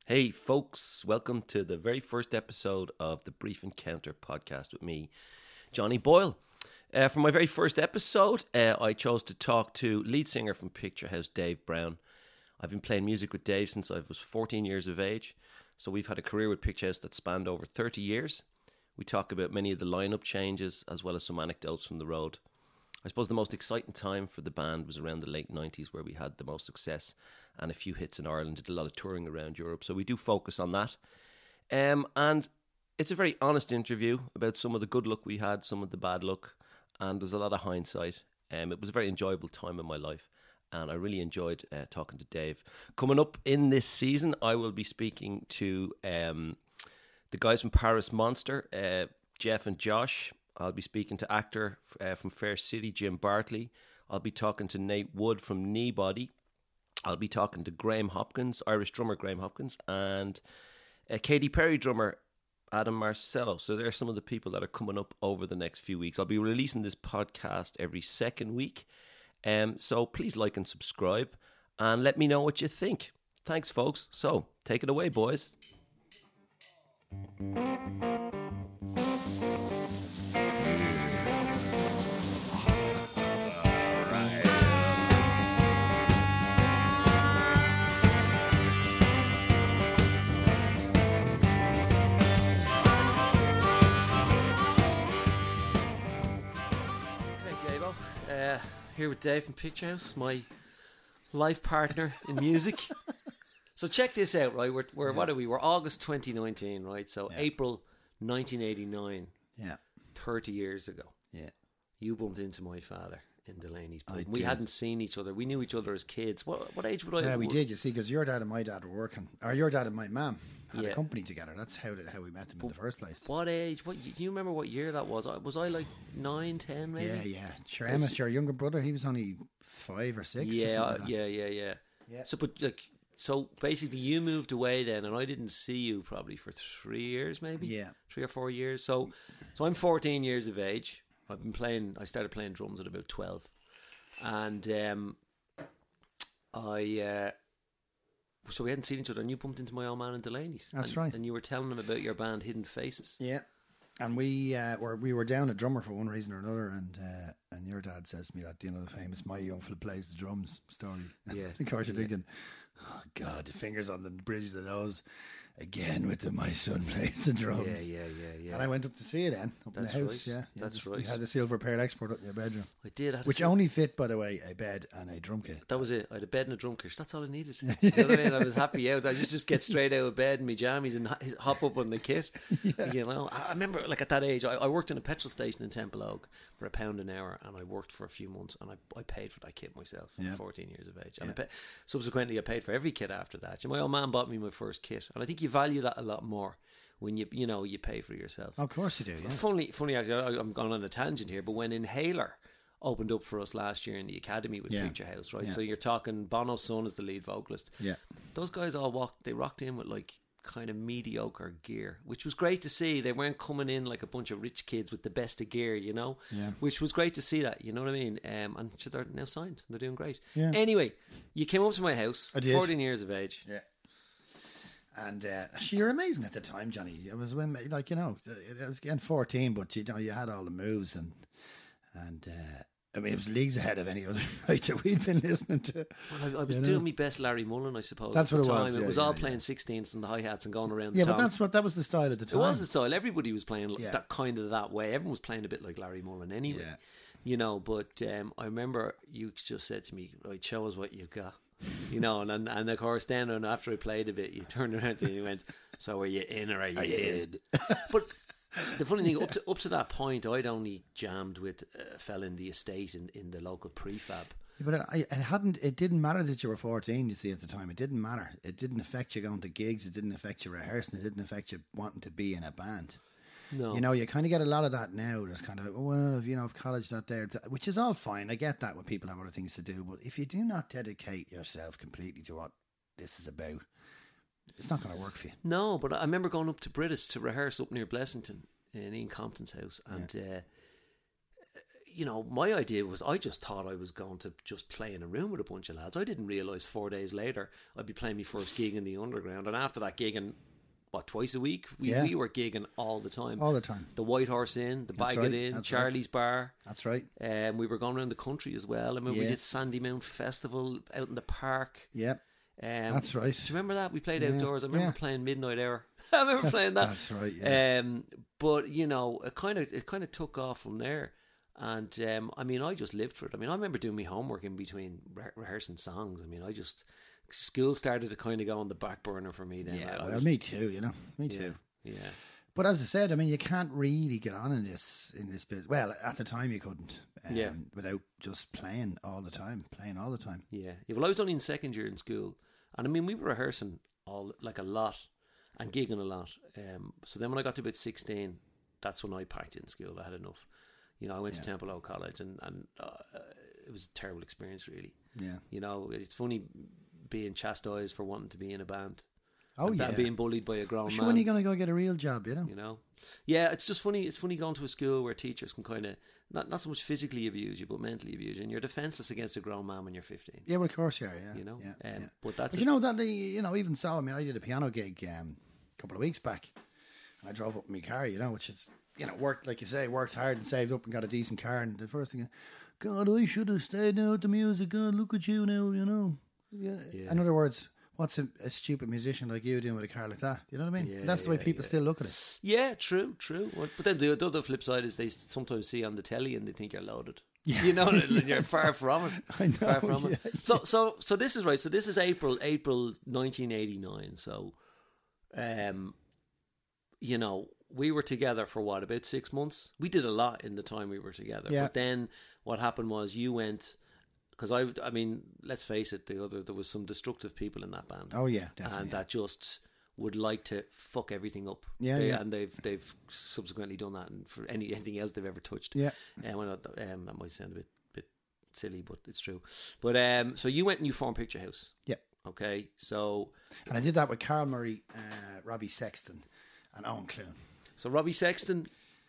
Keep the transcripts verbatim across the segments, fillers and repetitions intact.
Hey folks, welcome to the very first episode of the Brief Encounter podcast with me, Johnny Boyle. Uh, for my very first episode, uh, I chose to talk to lead singer from Picture House, Dave Brown. I've been playing music with Dave since I was fourteen years of age, so we've had a career with Picture House that spanned over thirty years. We talk about many of the lineup changes as well as some anecdotes from the road. I suppose the most exciting time for the band was around the late nineties, where we had the most success and a few hits in Ireland, did a lot of touring around Europe, so we do focus on that. Um, and it's a very honest interview about some of the good luck we had, some of the bad luck, and there's a lot of hindsight. Um, it was a very enjoyable time in my life, and I really enjoyed uh, talking to Dave. Coming up in this season, I will be speaking to um, the guys from Paris Monster, uh, Jeff and Josh. I'll be speaking to actor uh, from Fair City, Jim Bartley. I'll be talking to Nate Wood from Kneebody. I'll be talking to Graham Hopkins, Irish drummer Graham Hopkins, and uh, Katy Perry drummer Adam Marcello. So there are some of the people that are coming up over the next few weeks. I'll be releasing this podcast every second week. Um, so please like and subscribe and let me know what you think. Thanks, folks. So take it away, boys. Uh, here with Dave from Picture House, my life partner in music. So check this out, right? We're, we're yeah. what are we? We're August twenty nineteen, right? So yeah. April nineteen eighty-nine. Yeah. thirty years ago. Yeah. You bumped into my father in Delaney's pub. We hadn't seen each other. We knew each other as kids. What what age would I? Yeah, we did. You see, because your dad and my dad were working, or your dad and my mum had yeah. a company together. That's how did, how we met them but in the first place. What age? What do you remember? What year that was? Was I like nine, ten, maybe? Yeah, yeah. Sure, Emmett, your younger brother, he was only five or six. Yeah, or like yeah, yeah, yeah. Yeah. So, but like, so basically, you moved away then, and I didn't see you probably for three years, maybe. Yeah, three or four years. So, so I'm fourteen years of age. I've been playing. I started playing drums at about twelve. And um, I, uh, so we hadn't seen each other, and you bumped into my old man in Delaney's. That's and, right. And you were telling him about your band, Hidden Faces. Yeah, and we uh, were we were down a drummer for one reason or another, and uh, and your dad says to me that, you know, the famous "My young fella plays the drums" story. Yeah, of course you're yeah. thinking, oh God, the fingers on the bridge of the nose. Again with the my son plays the drums. Yeah, yeah, yeah, yeah. And I went up to see it then, up That's in the house. Right. Yeah, That's you right. You had a silver pair export up in your bedroom. I did. I had Which only fit, by the way, a bed and a drum kit. That was it. I had a bed and a drum kit. That's all I needed. You know what I mean? I was happy out. I just just get straight out of bed in my jammies and hop up on the kit. Yeah. You know, I remember like at that age, I, I worked in a petrol station in Temple Oak for a pound an hour, and I worked for a few months, and I, I paid for that kit myself at yeah. fourteen years of age. And yeah. I pay, subsequently, I paid for every kit after that. My old man bought me my first kit, and I think you value that a lot more when you you know you pay for yourself. Of course you do. Yeah. Funny, funny. Actually, I'm going on a tangent here, but when Inhaler opened up for us last year in the Academy with yeah. Picture House, right? Yeah. So you're talking Bono's son is the lead vocalist. Yeah, those guys all walked. They rocked in with like kind of mediocre gear, which was great to see. They weren't coming in like a bunch of rich kids with the best of gear, you know. Yeah. Which was great to see that. You know what I mean? Um, and they're now signed. They're doing great. Yeah. Anyway, you came up to my house. I did. fourteen years of age. Yeah. And uh, actually, you're amazing at the time, Johnny. It was when, like, you know, it was again fourteen, but you know, you had all the moves, and and uh, I mean, it was leagues ahead of any other writer we'd been listening to. Well, I, I was doing know? my best Larry Mullen, I suppose. That's at what the it time. was. It yeah, was yeah, all yeah. playing sixteenths and the hi hats and going around. Yeah, the but tom. that's what that was the style at the time. It was the style. Everybody was playing yeah. that kind of that way. Everyone was playing a bit like Larry Mullen anyway. Yeah. You know, but um, I remember you just said to me, "Right, show us what you've got." You know, and, and and of course then, and after I played a bit, you turned around and you went, "So are you in or are you in?" But the funny thing, up to up to that point, I'd only jammed with a fella in the estate in, in the local prefab. Yeah, but I, it hadn't. It didn't matter that you were fourteen. You see, at the time, it didn't matter. It didn't affect you going to gigs. It didn't affect you rehearsing. It didn't affect you wanting to be in a band. No. You know, you kind of get a lot of that now. There's kind of, well, if you know, if college not there, which is all fine. I get that when people have other things to do. But if you do not dedicate yourself completely to what this is about, it's not going to work for you. No, but I remember going up to Britis to rehearse up near Blessington in Ian Compton's house. And, yeah. uh, you know, my idea was I just thought I was going to just play in a room with a bunch of lads. I didn't realise four days later I'd be playing my first gig in the underground. And after that gigging, what, twice a week? We, Yeah. we were gigging all the time. All the time. The White Horse Inn, the That's Bagot right, Inn, that's Charlie's Bar. That's right. Um, we were going around the country as well. I mean, we Yeah. did Sandymount Festival out in the park. Yep. Um, That's right. Do you remember that? We played Yeah, outdoors. I remember yeah. playing Midnight Hour. I remember That's, playing that. that's right, yeah. Um, but you know, it kind of it kind of took off from there, and um, I mean, I just lived for it. I mean, I remember doing my homework in between re- rehearsing songs. I mean, I just school started to kind of go on the back burner for me then. Yeah, I, I well, was, me too, you know. Me yeah, too. yeah, But as I said, I mean, you can't really get on in this in this business. Well, at the time you couldn't. Um, Yeah. Without just playing all the time, playing all the time. yeah, yeah. Well, I was only in second year in school, and I mean, we were rehearsing all like a lot and gigging a lot. Um, so then when I got to about sixteen, that's when I packed in school. I had enough. You know, I went Yeah. to Temple Oak College, and and uh, it was a terrible experience, really. Yeah. You know, it's funny being chastised for wanting to be in a band. Oh, and yeah. that being bullied by a grown Sure, man. when are you going to go get a real job, you know? You know, yeah, it's just funny. It's funny going to a school where teachers can kind of not not so much physically abuse you, but mentally abuse you, and you're defenseless against a grown man when you're fifteen. Yeah, well, of course you are, yeah. You know, yeah, um, yeah. but that's But a- you know, that, you know, even so, I mean, I did a piano gig um, a couple of weeks back, and I drove up in my car, you know, which is, you know, worked, like you say, worked hard and saved up and got a decent car, and the first thing, God, I should have stayed now with the music, God, look at you now, you know. Yeah. Yeah. In other words, what's a, a stupid musician like you doing with a car like that? You know what I mean? Yeah, That's the way yeah, people yeah. still look at it. Yeah, true, true. Well, but then the, the other flip side is they sometimes see on the telly and they think you're loaded. Yeah. You know, and you're far from it. I know, Far from it. yeah, So, so, so this is right. So this is April, April nineteen eighty-nine. So, um, you know, we were together for what, about six months? We did a lot in the time we were together. Yeah. But then what happened was you went, because I, I mean, let's face it, the other there was some destructive people in that band. Oh, yeah, definitely. And yeah. that just would like to fuck everything up. Yeah, They- yeah. And they've they've subsequently done that, and for any anything else they've ever touched. Yeah. Um, well, not- um, that might sound a bit bit silly, but it's true. But um, so you went and you formed Picture House. Yeah. Okay, so And I did that with Carl Murray, uh, Robbie Sexton, and Owen Clune. so Robbie Sexton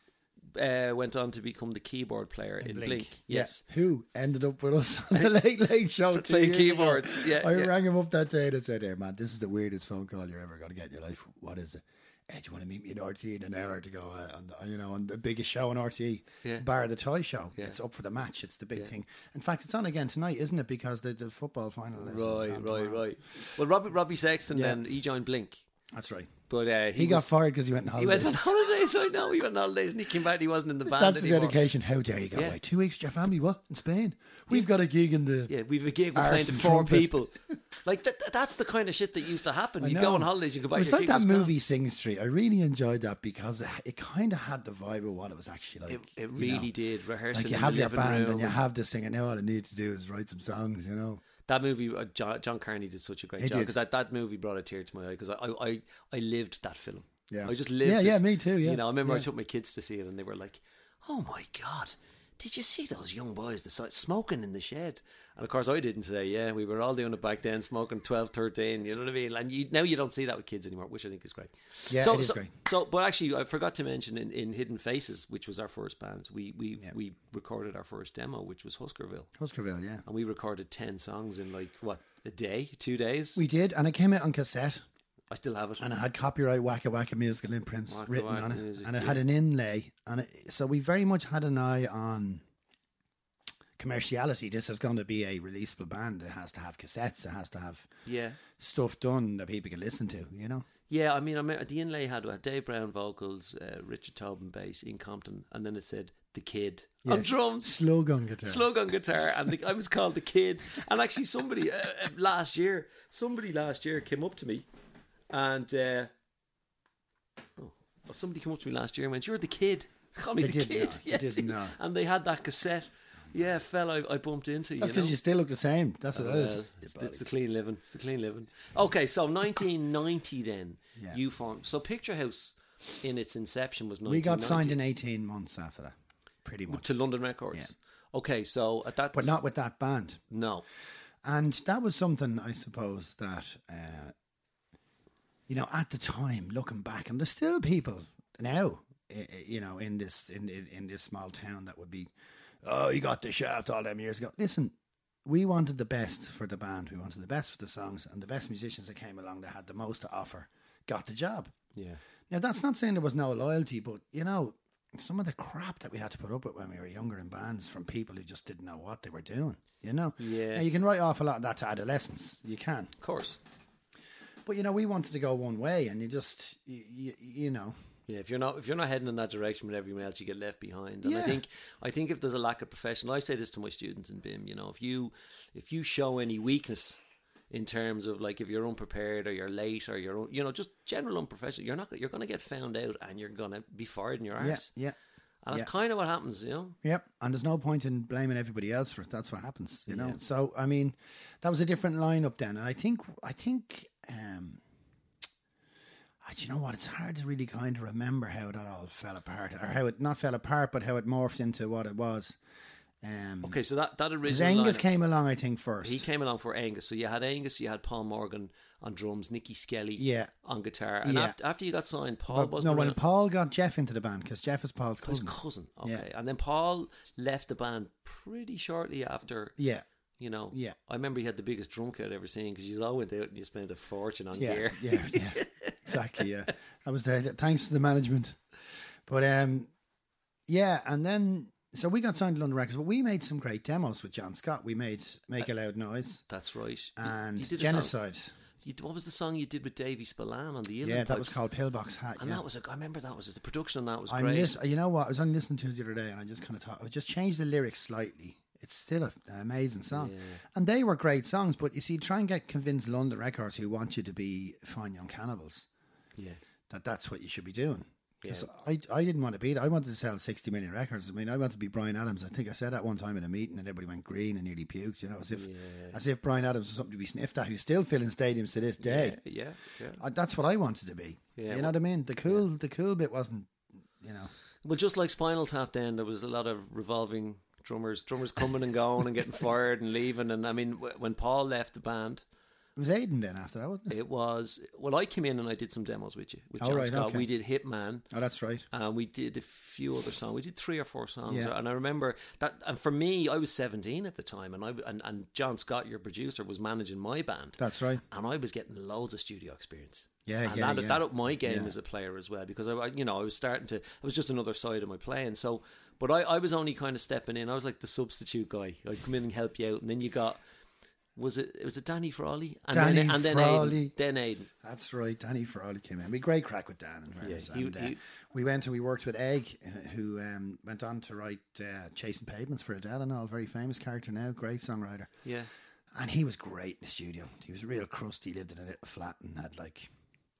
uh, went on to become the keyboard player in, Blink. Yes. Yeah. Who ended up with us on the Late Late Show two Playing years keyboards. ago. Yeah, I yeah. rang him up that day and I said, "Hey man, this is the weirdest phone call you're ever going to get in your life. What is it? Hey, do you want to meet me in R T E in an hour to go uh, on the, you know, on the biggest show on R T E, Yeah. bar the toy show? Yeah. It's up for the match. It's the big Yeah. thing. In fact, it's on again tonight, isn't it? Because the, the football final is is Right, on right, tomorrow. right. Well, Robbie Robbie Sexton Yeah. then he joined Blink, That's right. but uh, He, he, got was, fired because he went on he holidays. went on holidays. I know he went on holidays, and he came back. and He wasn't in the band That's the anymore. dedication. How dare you go Yeah. away? Two weeks to your family? What? In Spain? We've got a gig in the... Yeah, we've a gig. We're Arse playing to and four trumpet. people. Like that, that's the kind of shit that used to happen. I You know. go on holidays, you go back. It was your like gig that was gone. movie Sing Street. I really enjoyed that because it, it kind of had the vibe of what it was actually like. It, it you really know. did. Rehearsing Like you in have the your living band room. and you have this thing, and now all I need to do is write some songs. You know. That movie, uh, John, John Carney did such a great He job did. because that, that movie brought a tear to my eye because I, I, I, I lived that film. Yeah. I just lived Yeah, it. yeah, me too, yeah, You know, I remember I yeah. took my kids to see it and they were like, oh my God, did you see those young boys the side, smoking in the shed? And of course I didn't say, yeah, we were all doing it back then, smoking twelve, thirteen, you know what I mean? And you, now you don't see that with kids anymore, which I think is great. Yeah, so, it is so, great. So, but actually I forgot to mention in, in Hidden Faces, which was our first band, we we, Yeah. we recorded our first demo, which was Huskerville. Huskerville, yeah. And we recorded ten songs in like, what, a day, two days? We did, and it came out on cassette, I still have it. and it had copyright Wacka Wacka musical imprints Wacka written Wacka on it, music, and it yeah. had an inlay on it. So we very much had an eye on commerciality. This is going to be a releasable band. It has to have cassettes. It has to have Yeah. stuff done that people can listen to. You know. Yeah, I mean, I mean, the inlay had uh, Dave Brown vocals, uh, Richard Tobin bass, Ian Compton, and then it said The Kid on Yes. drums, Slow gun guitar. slug on guitar, and the, I was called The Kid. And actually, somebody uh, uh, last year, somebody last year came up to me, and uh, oh, well, somebody came up to me last year and went, "You're the Kid." Call me They the did Kid. not. They Yes. did not. And they had that cassette. Yeah, fella, I, I bumped into. That's you because know? you still look the same. That's what it Well, is. it's, it's the clean living. It's the clean living. Okay, so nineteen ninety then Yeah. you formed. So Picture House in its inception was nineteen We ninety. got signed in eighteen months after that, pretty much. to London Records. Okay, so at that, But not with that band. no. And that was something, I suppose, that, uh, you know, at the time, looking back, and there's still people now, i- i- you know, in this in in, in this small town that would be oh, you got the shaft all them years ago. Listen, we wanted the best for the band. We wanted the best for the songs, and the best musicians that came along that had the most to offer got the job. Yeah. Now, that's not saying there was no loyalty, but, you know, some of the crap that we had to put up with when we were younger in bands from people who just didn't know what they were doing, you know? Yeah. Now, you can write off a lot of that to adolescence. You can. Of course. But, you know, we wanted to go one way, and you just, you, you, you know... Yeah, if you're not if you're not heading in that direction with everyone else, you get left behind. And yeah. I think I think if there's a lack of professional, I say this to my students in B I M. You know, if you if you show any weakness in terms of like if you're unprepared or you're late or you're you know just general unprofessional, you're not you're going to get found out and you're going to be fired in your arse. Yeah, yeah. And that's yeah. kind of what happens, you know. Yep, and there's no point in blaming everybody else for it. That's what happens, you know. Yeah. So I mean, that was a different lineup then, and I think I think. Um, Do you know what? It's hard to really kind of remember how that all fell apart, or how it not fell apart, but how it morphed into what it was. Um, okay, so that that Because original Angus lineup, came along, I think, first. he came along for Angus. So you had Angus, you had Paul Morgan on drums, Nicky Skelly Yeah. on guitar, and Yeah. after, after you got signed, Paul But, was no, when Paul got Jeff into the band, because Jeff is Paul's his cousin. cousin. Okay, Yeah. and then Paul left the band pretty shortly after. Yeah, You know, Yeah. I remember he had the biggest drum kit I'd ever seen because you all went out and you spent a fortune on yeah, gear. yeah, yeah, exactly. Yeah, that was the thanks to the management. But um, yeah, and then so we got signed to London Records, but we made some great demos with John Scott. We made "Make a Loud Noise" That's right. and you, you did a "Genocide." Song, you, what was the song you did with Davey Spillane on the Elan Yeah, that Pipes? was called "Pillbox Hat." And yeah. that was a, I remember that was the production on that was I'm great. lis- you know what? I was only listening to it the other day, and I just kind of thought I would just change the lyrics slightly. It's still a, an amazing song, Yeah. and they were great songs. But you see, try and get convince London Records, who want you to be Fine Young Cannibals, Yeah. that that's what you should be doing. Yeah. Because I, I didn't want to be that. I wanted to sell sixty million records. I mean, I wanted to be Bryan Adams. I think I said that one time in a meeting, and everybody went green and nearly puked. You know, as if Yeah. as if Bryan Adams was something to be sniffed at. Who's still filling stadiums to this day. Yeah, yeah, yeah. I, that's what I wanted to be. Yeah, you well- know what I mean? The cool, the cool bit wasn't, you know. Well, just like Spinal Tap, then there was a lot of revolving drummers, drummers coming and going and getting fired and leaving. And I mean, w- when Paul left the band, It was Aiden then after that, wasn't it? it was well, I came in and I did some demos with you with Oh, John right, Scott. okay. We did Hitman. Oh, that's right. And we did a few other songs. We did three or four songs, Yeah. and I remember that. And for me, I was seventeen at the time, and I and, and John Scott, your producer, was managing my band. That's right. And I was getting loads of studio experience. Yeah, and yeah, that, yeah. that upped my game Yeah. as a player as well, because I, I- you know, I was starting to. It was just another side of my playing. So, but I, I was only kind of stepping in. I was like the substitute guy. I'd come in and help you out, and then you got. Was it? Was it Danny Frawley? And Danny then, and then Frawley. Aiden, then Aiden. That's right. Danny Frawley came in. We had great crack with Dan. In fairness. he- and, uh, he- we went and we worked with Egg, uh, who um, went on to write uh, Chasing Pavements for Adele and all. Very famous character now. Great songwriter. Yeah. And he was great in the studio. He was real crusty. He lived in a little flat and had like,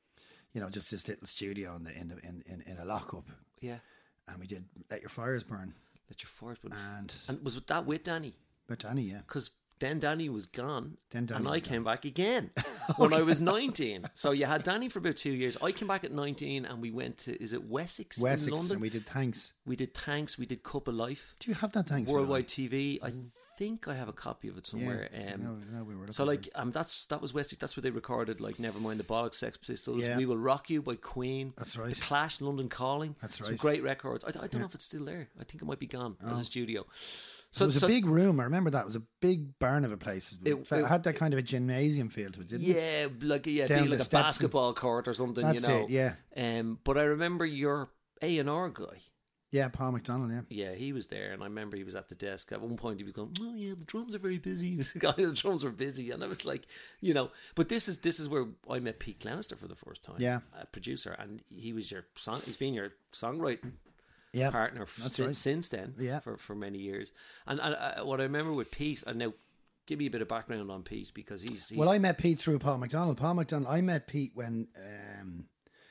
you know, just this little studio in the in the, in, in, in a lockup. Yeah. And we did Let Your Fires Burn. Let your force, but And, and was that with Danny? but Danny, yeah. Because then Danny was gone, Then Danny and I was came back again when I was nineteen. So you had Danny for about two years. I came back at nineteen, and we went to is it Wessex, in Wessex, London? and we did Thanks. We did Tanks, we did Cup of Life, Do you have that Thanks? by the way? Worldwide T V. I think I have a copy of it somewhere. Yeah, so um, no, no, we were so looking like um, that's that was Wessex. That's where they recorded like Nevermind the Bollocks, Sex Pistols, Yeah. We Will Rock You by Queen. That's right. The Clash, London Calling. That's Some right. great records. I, I don't know if it's still there. I think it might be gone as Oh. a studio. So So it was so, a big room. I remember that. It was a big barn of a place. It, It- fe- it- had that kind of a gymnasium feel to it, didn't it? Yeah, like yeah, Down big, the like a steps and- basketball court or something. That's you know, it, yeah. Um, but I remember your A and R guy. Yeah, Paul McDonald, yeah. Yeah, he was there, and I remember he was at the desk. At one point, he was going, "Oh yeah, the drums are very busy." He was the guy, the drums were busy, and I was like, you know. But this is this is where I met Pete Glenister for the first time. Yeah. a producer, and he was your song. He's been your songwriting Yeah, partner f- that's since, right. since then. Yeah. for for many years. And, and uh, what I remember with Pete, and now give me a bit of background on Pete because he's, he's Well, I met Pete through Paul McDonald. Paul McDonald, I met Pete when um,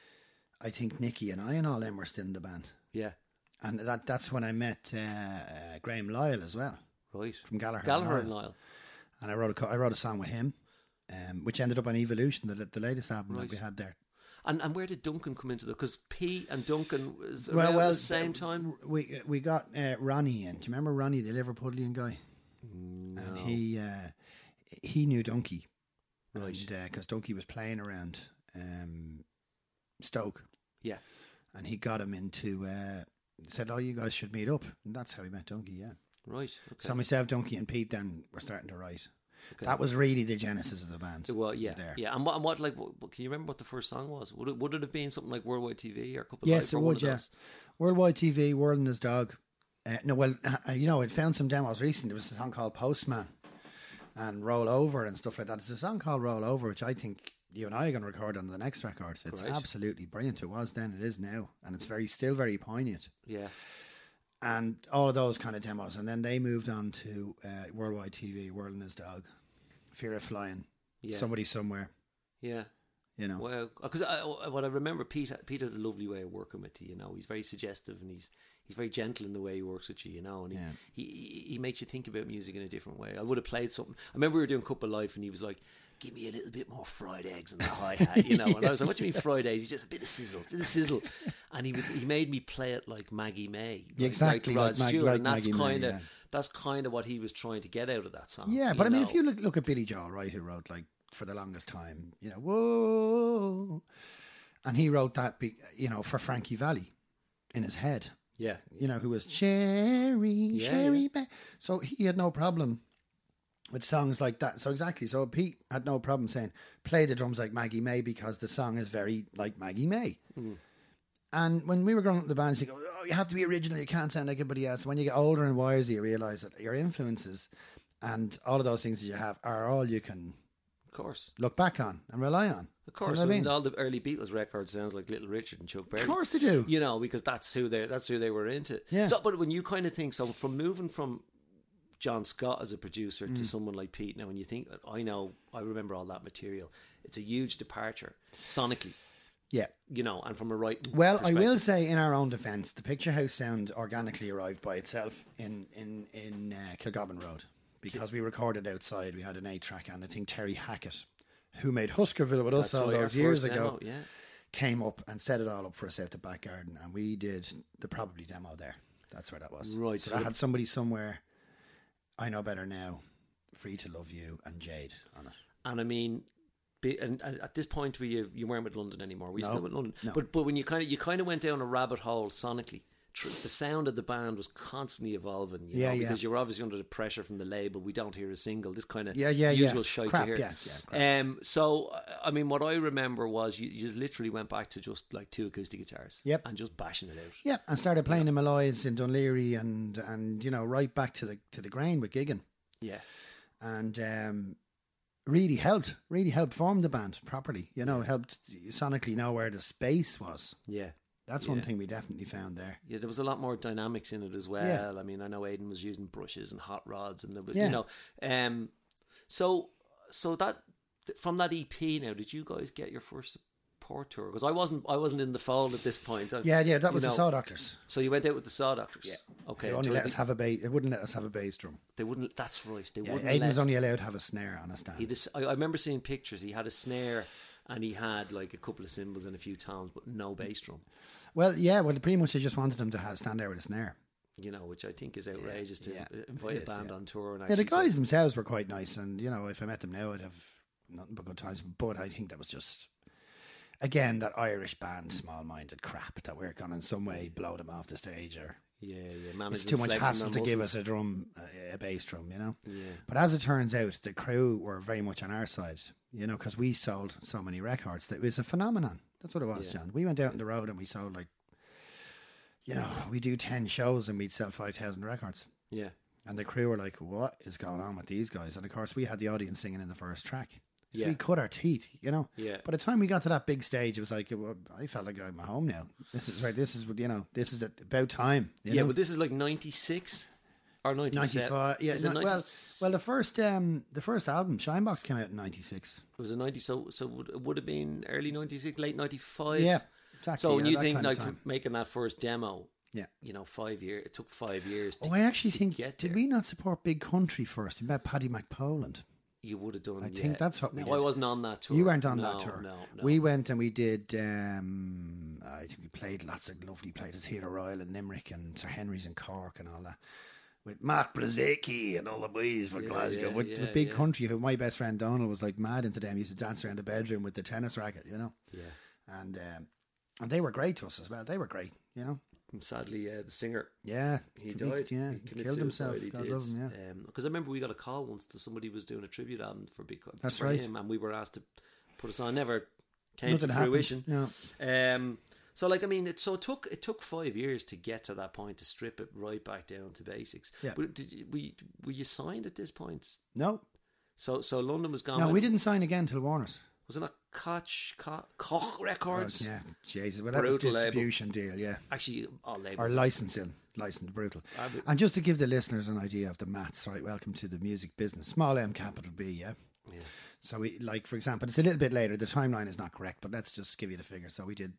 I think Nicky and I and all them were still in the band. yeah, And that that's when I met uh, uh, Graham Lyle as well, right from Gallagher. Gallagher and and Lyle. Lyle. And I wrote a, co- I wrote a song with him, um, which ended up on Evolution, the, the latest album Right. that we had there. And and where did Duncan come into the? Because Pete and Duncan was Well, around well, the same time. We we got uh, Ronnie in. Do you remember Ronnie, the Liverpudlian guy? No. And he uh, he knew Donkey, Right. Because Donkey was playing around um, Stoke, Yeah. and he got him into. Uh, said, "Oh, you guys should meet up," and that's how he met Donkey. Yeah, Right. Okay. So myself, Dunky, and Pete then were starting to write. Okay. That was really the genesis of the band. Well, yeah, there. yeah. And what, and what like, what, can you remember what the first song was? Would it would it have been something like Worldwide T V or a couple? Yes, of it would. Yeah, those? Worldwide T V, World and His Dog. Uh, no, well, uh, you know, I found some demos recently. There was a song called Postman and Roll Over and stuff like that. There's a song called Roll Over, which I think you and I are going to record on the next record. It's Right. absolutely brilliant. It was then, it is now, and it's very still very poignant. Yeah. And all of those kind of demos, and then they moved on to uh, Worldwide T V, World and His Dog, Fear of Flying, Yeah. Somebody Somewhere. Yeah. You know, Well, because I, what I remember, Pete, Pete has a lovely way of working with you. You know, he's very suggestive and he's he's very gentle in the way he works with you. You know, and he, Yeah. he, he he makes you think about music in a different way. I would have played something. I remember we were doing Cup of Life, and he was like, "Give me a little bit more fried eggs and the hi hat," you know. And I was like, "What do you mean fried eggs? He's just a bit of sizzle, a bit of sizzle." And he was he made me play it like Maggie May, like, exactly, like Rod like Mag- Stewart, like and that's Maggie May, kind of yeah. that's kind of what he was trying to get out of that song. yeah. But I mean, know? if you look look at Billy Joel, right, who wrote like For the Longest Time, you know, whoa, and he wrote that, be, you know, for Frankie Valli in his head. yeah, You know, who was Cherry, Yeah, Cherry. yeah. Ba-. So he had no problem with songs like that. So exactly. So Pete had no problem saying, play the drums like Maggie May because the song is very like Maggie May. Mm. And when we were growing up in the band, you go, oh, you have to be original. You can't sound like everybody else. When you get older and wiser, you realise that your influences and all of those things that you have are all you can of course. look back on and rely on. Of Do you course, know what I I mean, mean? all the early Beatles records sounds like Little Richard and Chuck Berry. Of course they do. You know, because that's who they that's who they were into. Yeah. So, but when you kind of think so, from moving from John Scott as a producer Mm. to someone like Pete, now when you think, I know, I remember all that material. It's a huge departure sonically, Yeah. you know, and from a writing. Well, I perspective. will say, in our own defence, the Picture House sound organically arrived by itself in in in uh, Kilgobbin Road because we recorded outside. We had an eight track, and I think Terry Hackett, who made Huskerville with us That's all right, our those years first ago, demo, yeah. came up and set it all up for us out the back garden, and we did the probably demo there. That's where that was. Right, So so I had Somebody Somewhere, I Know Better Now, Free to Love You, and Jade on it. And I mean, be, and, and at this point, were you you weren't with London anymore? Were you No, still with London? no. But but when you kind of you kind of went down a rabbit hole sonically. Tr- The sound of the band was constantly evolving, you Yeah, know, yeah. because you were obviously under the pressure from the label. We don't hear a single. This kind of Yeah, yeah, yeah. usual shite Crap, you hear. yeah, yeah, um, so I mean, what I remember was you, you just literally went back to just like two acoustic guitars, Yep. and just bashing it out. Yeah, and started playing in Malloy's in Dunleary, and and you know right back to the to the grain with gigging. Yeah, And um, really helped, really helped form the band properly. You know, helped sonically know where the space was. yeah. That's one Yeah. thing we definitely found there. Yeah, there was a lot more dynamics in it as well. Yeah. I mean, I know Aidan was using brushes and hot rods, and there was, Yeah. you know, um, so so that from that E P now, did you guys get your first support tour? Because I wasn't, I wasn't in the fold at this point. I- Yeah, yeah, that you was know, the Saw Doctors. So you went out with the Saw Doctors. Yeah. Okay. They only until let they- us have a bass. They wouldn't let us have a bass drum. They wouldn't. That's right. They Yeah, wouldn't. Aidan let, was only allowed to have a snare on a stand. he just, I, I remember seeing pictures. He had a snare, and he had like a couple of cymbals and a few toms, but no bass drum. Well, yeah, well, pretty much they just wanted them to have, stand there with a snare. You know, which I think is outrageous to yeah, invite it a is, band yeah. on tour and Yeah, the actually say- guys themselves were quite nice, and you know, if I met them now, I'd have nothing but good times. But I think that was just, again, that Irish band, small-minded crap that we're going to in some way blow them off the stage, or Yeah, yeah. it's management too much flexing hassle their to give us muscles. a drum, a, a bass drum, you know. Yeah. But as it turns out, the crew were very much on our side, you know, because we sold so many records that it was a phenomenon. That's what it was, Yeah. John. We went out on the road and we sold like, you know, we do ten shows and we'd sell five thousand records. Yeah. And the crew were like, what is going on with these guys? And of course, we had the audience singing in the first track. So Yeah. we cut our teeth, you know. Yeah. By the time we got to that big stage, it was like, well, I felt like I'm at home now. This is right. This is, you know, this is about time. You Yeah, know? but this is like ninety-six or ninety-seven. ninety-five. Yeah, Is it no, well, ninety? well, the first, um, the first album, Shinebox, came out in ninety-six. It was a ninety. So, so would, it would have been early ninety-six, late ninety-five. Yeah, exactly. So when yeah, you that think kind of like time. making that first demo, Yeah. you know, five years. It took five years. To, Oh, I actually to think, get did there. we not support Big Country first? We met Paddy McPoland. You would have done. I yeah. think that's what we No, did. I wasn't on that tour. You weren't on No, that tour. No, no. We went and we did, um, I think we played lots of lovely places, Theatre Royal in Limerick and Sir Henry's in Cork and all that. With Matt Brzezicki and all the boys for Yeah, Glasgow. yeah, with, yeah, with Big yeah. Country, who my best friend Donald was like mad into them. He used to dance around the bedroom with the tennis racket, you know. Yeah. And um, and they were great to us as well. They were great, you know. sadly, uh, the singer, yeah, he Could be- died. yeah, he he committed killed himself. suicide, he God did. love him, yeah. Because I remember we got a call once that somebody was doing a tribute album for Big Cut. That's for right. him, and we were asked to put us on. Never came Nothing to happened. fruition. No. Um, so like I mean, it so it took it took five years to get to that point to strip it right back down to basics. Yeah. But did you, were, you, were you signed at this point? No, So so London was gone. no, we didn't sign again till Warner's. Was it not Koch Koch, Koch Records? Oh, yeah, Jesus, well, that was Brutal label. distribution deal, yeah, Actually, all labels. or licensing, licensed brutal. Ah, but- And just to give the listeners an idea of the maths, right? Welcome to the music business. Small M, capital B, yeah. Yeah. So we like, for example, it's a little bit later. The timeline is not correct, but let's just give you the figure. So we did,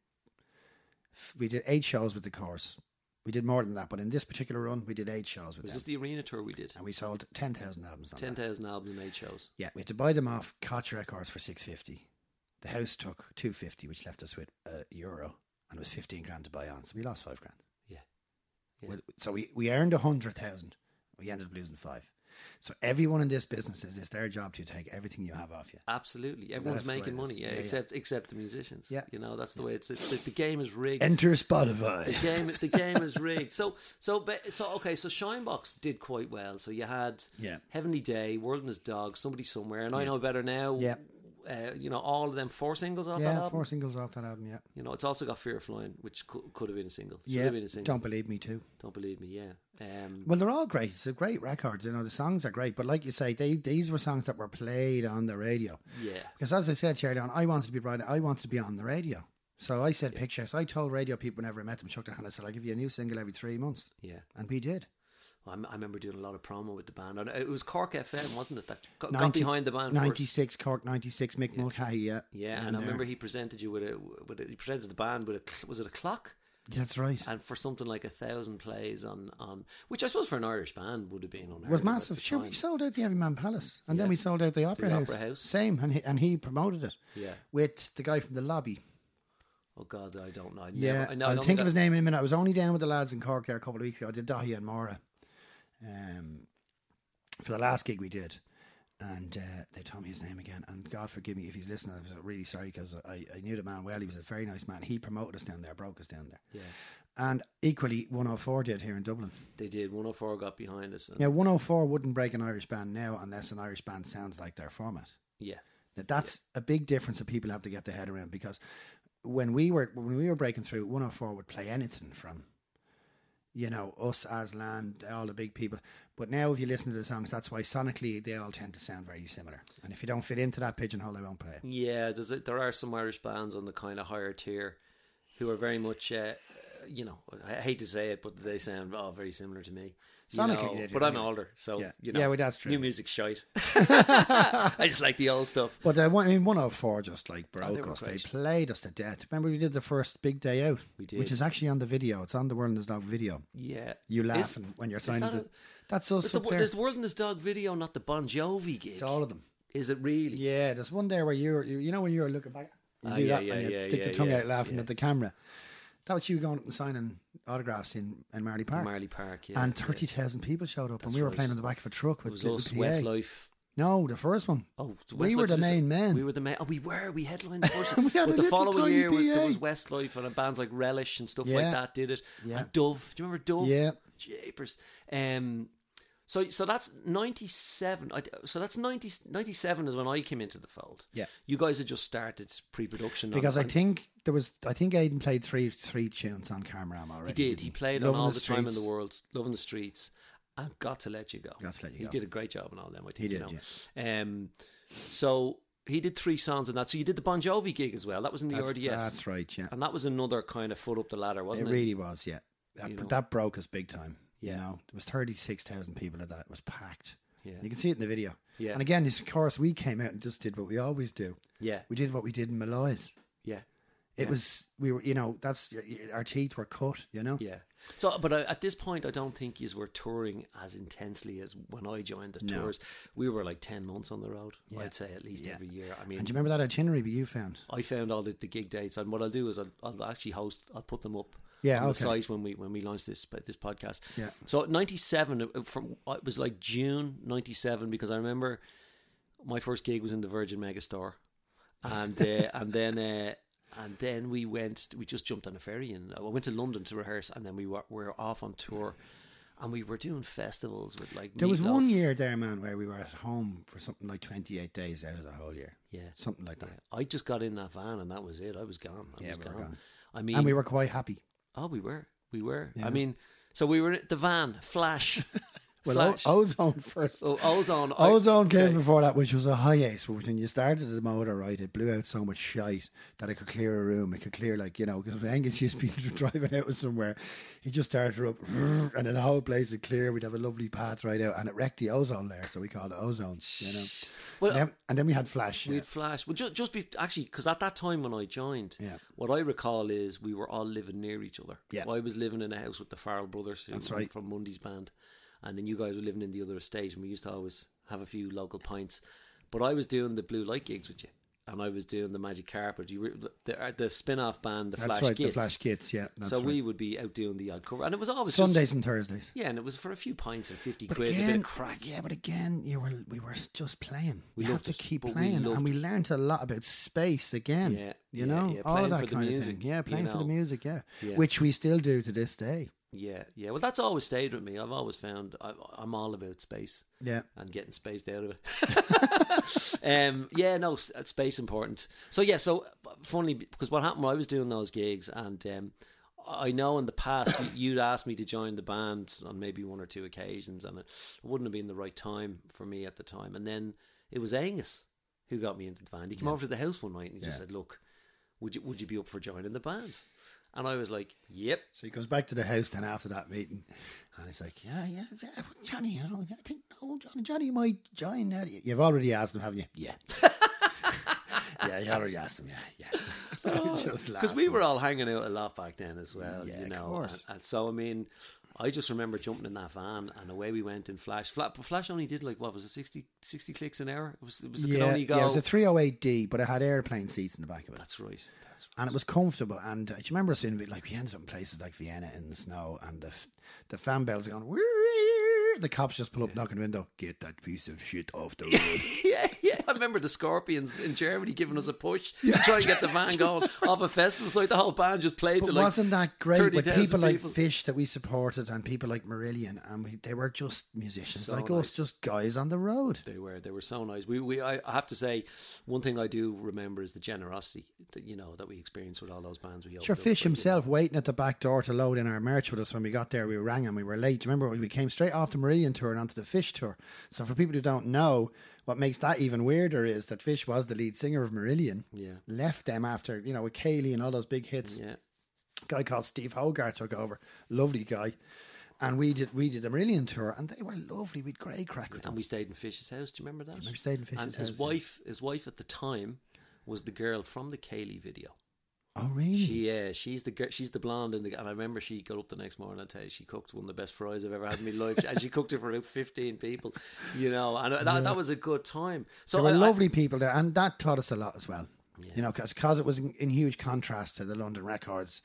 we did eight shows with the Course. We did more than that, but in this particular run, we did eight shows with Was them, this the arena tour we did? and we sold ten thousand albums. On Ten that. thousand albums and eight shows. Yeah, we had to buy them off Koch Records for six fifty. The house took two fifty, which left us with a euro, and it was fifteen grand to buy on. So we lost five grand. Yeah. Yeah. Well, So we, we earned a hundred thousand. We ended up losing five. So everyone in this business, it is their job to take everything you have off you. Absolutely, everyone's That's the way making it is. money, yeah, Yeah, yeah. except except the musicians. Yeah. You know, that's the way it's. it's the, the game is rigged. Enter Spotify. The game, the game is rigged. So, so, ba- so, okay. So, Shinebox did quite well. So you had Yeah. Heavenly Day, World and His Dog, Somebody Somewhere, and I Know Better Now. Yeah. Uh, you know, all of them four singles off that Yeah, album. four singles off that album, yeah. You know, it's also got Fear of Flying, which could, could have been a single. Should Yeah, have been a single. Don't Believe Me too. Don't believe me. Yeah. Um, Well, they're all great. It's a great record. You know, the songs are great. But like you say, they these were songs that were played on the radio. yeah. Because as I said to you earlier on, I wanted to be bright. I wanted to be on the radio. So I said pictures. I told radio people whenever I met them, shook their hand, I said, I'll give you a new single every three months. Yeah. And we did. I I remember doing a lot of promo with the band. And it was Cork F M, wasn't it? That got, got ninety behind the band first. ninety-six, Cork ninety-six, Mick Mulcahy, yeah. Yeah, and, And, I uh, remember he presented you with a, with a he presented the band with a cl- was it a clock? That's right. And for something like a thousand plays on, on which I suppose for an Irish band would have been unheard It was of at massive. the Sure, we time. sold out the Everyman Palace. And Yeah. then we sold out the Opera, The House. Opera House. Same. And he, and he promoted it. Yeah. With the guy from the lobby. Oh God, I don't know. I Yeah. never, I know, I I'll don't think of his I- name in a minute. I was only down with the lads in Cork there a couple of weeks ago. I did Dahi and Mora. Um, for the last gig we did. And uh, they told me his name again. And God forgive me if he's listening. I was really sorry because I, I knew the man well. He was a very nice man. He promoted us down there, broke us down there. Yeah, And equally, one oh four did here in Dublin. they did. one oh four got behind us. And Now, one oh four wouldn't break an Irish band now unless an Irish band sounds like their format. yeah, Now, that's a big difference that people have to get their head around because when we were when we were breaking through, one oh four would play anything from, you know, us, Aslan, all the big people. But now, if you listen to the songs, that's why sonically they all tend to sound very similar. And if you don't fit into that pigeonhole, they won't play it. yeah. There's a, there are some Irish bands on the kind of higher tier who are very much, uh, you know, I hate to say it, but they sound all very similar to me. You Sonically, know, they do, but I'm anyway. older, so Yeah. you know, Yeah, well, that's true. New music's shite. I just like the old stuff. But uh, one- I mean, one oh four just like broke Oh, they were us. They great. played us to death. Remember, we did the first big day out, We did. which is actually on the video. It's on the World in His Dog video. Yeah, You Is- laughing when you're is signing that the. a- That's us Is the, up there. is the World in His Dog video not the Bon Jovi gig? It's all of them. Is it really? Yeah, there's one there where you're, you you know, when you're looking back, you Ah, do yeah, that yeah, and you yeah, stick the yeah, tongue yeah, out laughing yeah. at the camera. That was you going up and signing autographs in, in Marley Park. Marley Park, yeah. and yeah. thirty thousand people showed up, That's and we were right. playing on the back of a truck It with was little us, P A. Westlife. No, the first one. Oh, We Westlife were the was- main men. We were the main. Oh, we were. We headlined the first We one. had a But the little following tiny year, P A. there was Westlife and bands like Relish and stuff like Yeah. that did it. Yeah. And Dove. Do you remember Dove? Yeah. Japers. Um, so so that's ninety-seven. I, so that's ninety, ninety-seven is when I came into the fold. Yeah. You guys had just started pre-production. Because on, I think there was, I think Aidan played three three tunes on Carmaram already. He did. didn't He played Loving on All the, Time in Streets. the World, Loving the Streets, and Got to Let You Go. Got to Let You he Go. did a great job on all them, I think. He did, you know. Um, so he did three songs in that. So you did the Bon Jovi gig as well. That was in the That's, R D S. that's right, yeah. And that was another kind of foot up the ladder, It wasn't it? really was, yeah. That, You know. that broke us big time. Yeah. You know, there was thirty-six thousand people at that. It was packed. Yeah. You can see it in the video. Yeah. And again, this, of course, we came out and just did what we always do. Yeah. We did what we did in Malloy's. Yeah. It Yeah. was, we were, you know, that's, our teeth were cut, you know? Yeah. So, but uh, at this point, I don't think you were touring as intensely as when I joined the No. tours. We were like ten months on the road, Yeah. I'd say, at least Yeah. every year. I mean, And do you remember that itinerary you found? I found all the, the gig dates, and what I'll do is I'll, I'll actually host, I'll put them up Yeah, on the okay. site when we when we launch this this podcast. Yeah. So ninety-seven, uh, from it was like June ninety-seven, because I remember my first gig was in the Virgin Megastore, and uh, and then uh, And then we went, we just jumped on a ferry and I went to London to rehearse, and then we were, we were off on tour, and we were doing festivals with like There was Meatloaf. one year there, man, where we were at home for something like twenty-eight days out of the whole year. Yeah. Something like that. Yeah. I just got in that van and that was it. I was gone. I Yeah, was we were gone. gone. I mean, And we were quite happy. oh, we were, we were. Yeah. I mean, so we were in the van, Flash. Well, Flash. o- Ozone first. Oh, Ozone. I- Ozone came okay. before that, which was a high ace. But when you started the motor, right, it blew out so much shite that it could clear a room. It could clear, like, you know, because Angus used to be driving out of somewhere. He just started up, and then the whole place would clear. We'd have a lovely path right out, and it wrecked the ozone layer, so we called it ozone, you know. Well, and, then, and then we had Flash. We Yeah. had Flash. Well, just, just be actually, because at that time when I joined, Yeah. what I recall is we were all living near each other. Yeah. I was living in a house with the Farrell brothers, who That's were right. from Mundy's band, and then you guys were living in the other estate, and we used to always have a few local pints. But I was doing the Blue Light gigs with you, and I was doing the Magic Carpet. You were the, the spin-off band, the That's Flash right, Kids. the Flash Kids, yeah. That's so right. we would be out doing the odd cover, and it was always Sundays just, and Thursdays. yeah, and it was for a few pints and fifty But quid, a bit again, of crack. yeah, but again, you were we were just playing. We We have loved to it, keep but we playing, loved and we learned a lot about space again. Yeah, you yeah, know, yeah, all playing of for that the kind music, of thing. Yeah, you playing for the know. music. Yeah. Yeah. Which we still do to this day. Yeah, yeah. Well, that's always stayed with me. I've always found I, I'm all about space. Yeah. And getting spaced out of it. um, yeah, no, s- space important. So yeah, so funny because what happened when I was doing those gigs, and um, I know in the past you, you'd asked me to join the band on maybe one or two occasions, and it wouldn't have been the right time for me at the time. And then it was Angus who got me into the band. He came over to the house one night and he just Yeah. said, "Look, would you would you be up for joining the band?" And I was like, "Yep." So he goes back to the house then after that meeting, and he's like, "Yeah, yeah, yeah, Johnny, you know, I think no, Johnny, Johnny might join that." You've already asked him, haven't you? Yeah. Yeah, you already asked him. Yeah, yeah. Just Because laughing. we were all hanging out a lot back then as well, Yeah, you of know. course. And, and so, I mean, I just remember jumping in that van and away we went in Flash. Fla- Flash only did like, what was it, sixty, sixty clicks an hour? It was, it was it could Yeah, only go. yeah, it was a three oh eight D, but it had airplane seats in the back of it. That's right. That's right. And it was comfortable. And uh, do you remember us being like, we ended up in places like Vienna in the snow, and the f- the fan bells are going, "Wee!" The cops just pull up, knock on the window, "Get that piece of shit off the road." Yeah, yeah. I remember the Scorpions in Germany giving us a push to try and get the van going off a festival. So like the whole band just played But to like wasn't that great with thirty thousand people like people. Fish that we supported and people like Marillion, and we, they were just musicians So like nice. us, just guys on the road. They were, they were so nice. We, we, I I have to say, one thing I do remember is the generosity that you know that we experienced with all those bands. We Sure, opened up Fish for, you know. himself waiting at the back door to load in our merch with us. When we got there, we rang him, we were late. Do you remember we came straight off the Marillion tour and onto the Fish tour? So for people who don't know, what makes that even weirder is that Fish was the lead singer of Marillion. Yeah. Left them after, you know, with Kaylee and all those big hits. Yeah. A guy called Steve Hogarth took over. Lovely guy. And we did we did the Marillion tour, and they were lovely. We'd great crack with them. And we stayed in Fish's house. Do you remember that? We stayed in Fish's and house, his yeah. wife, his wife at the time, was the girl from the Kaylee video. Oh, really? She, yeah, she's the girl, she's the blonde, in the, and I remember she got up the next morning. I tell you, she cooked one of the best fries I've ever had in my life, and she cooked it for about fifteen people. You know, and that, Yeah. that was a good time. So There were I- I- lovely people there, and that taught us a lot as well. You know, because it was in, in huge contrast to the London Records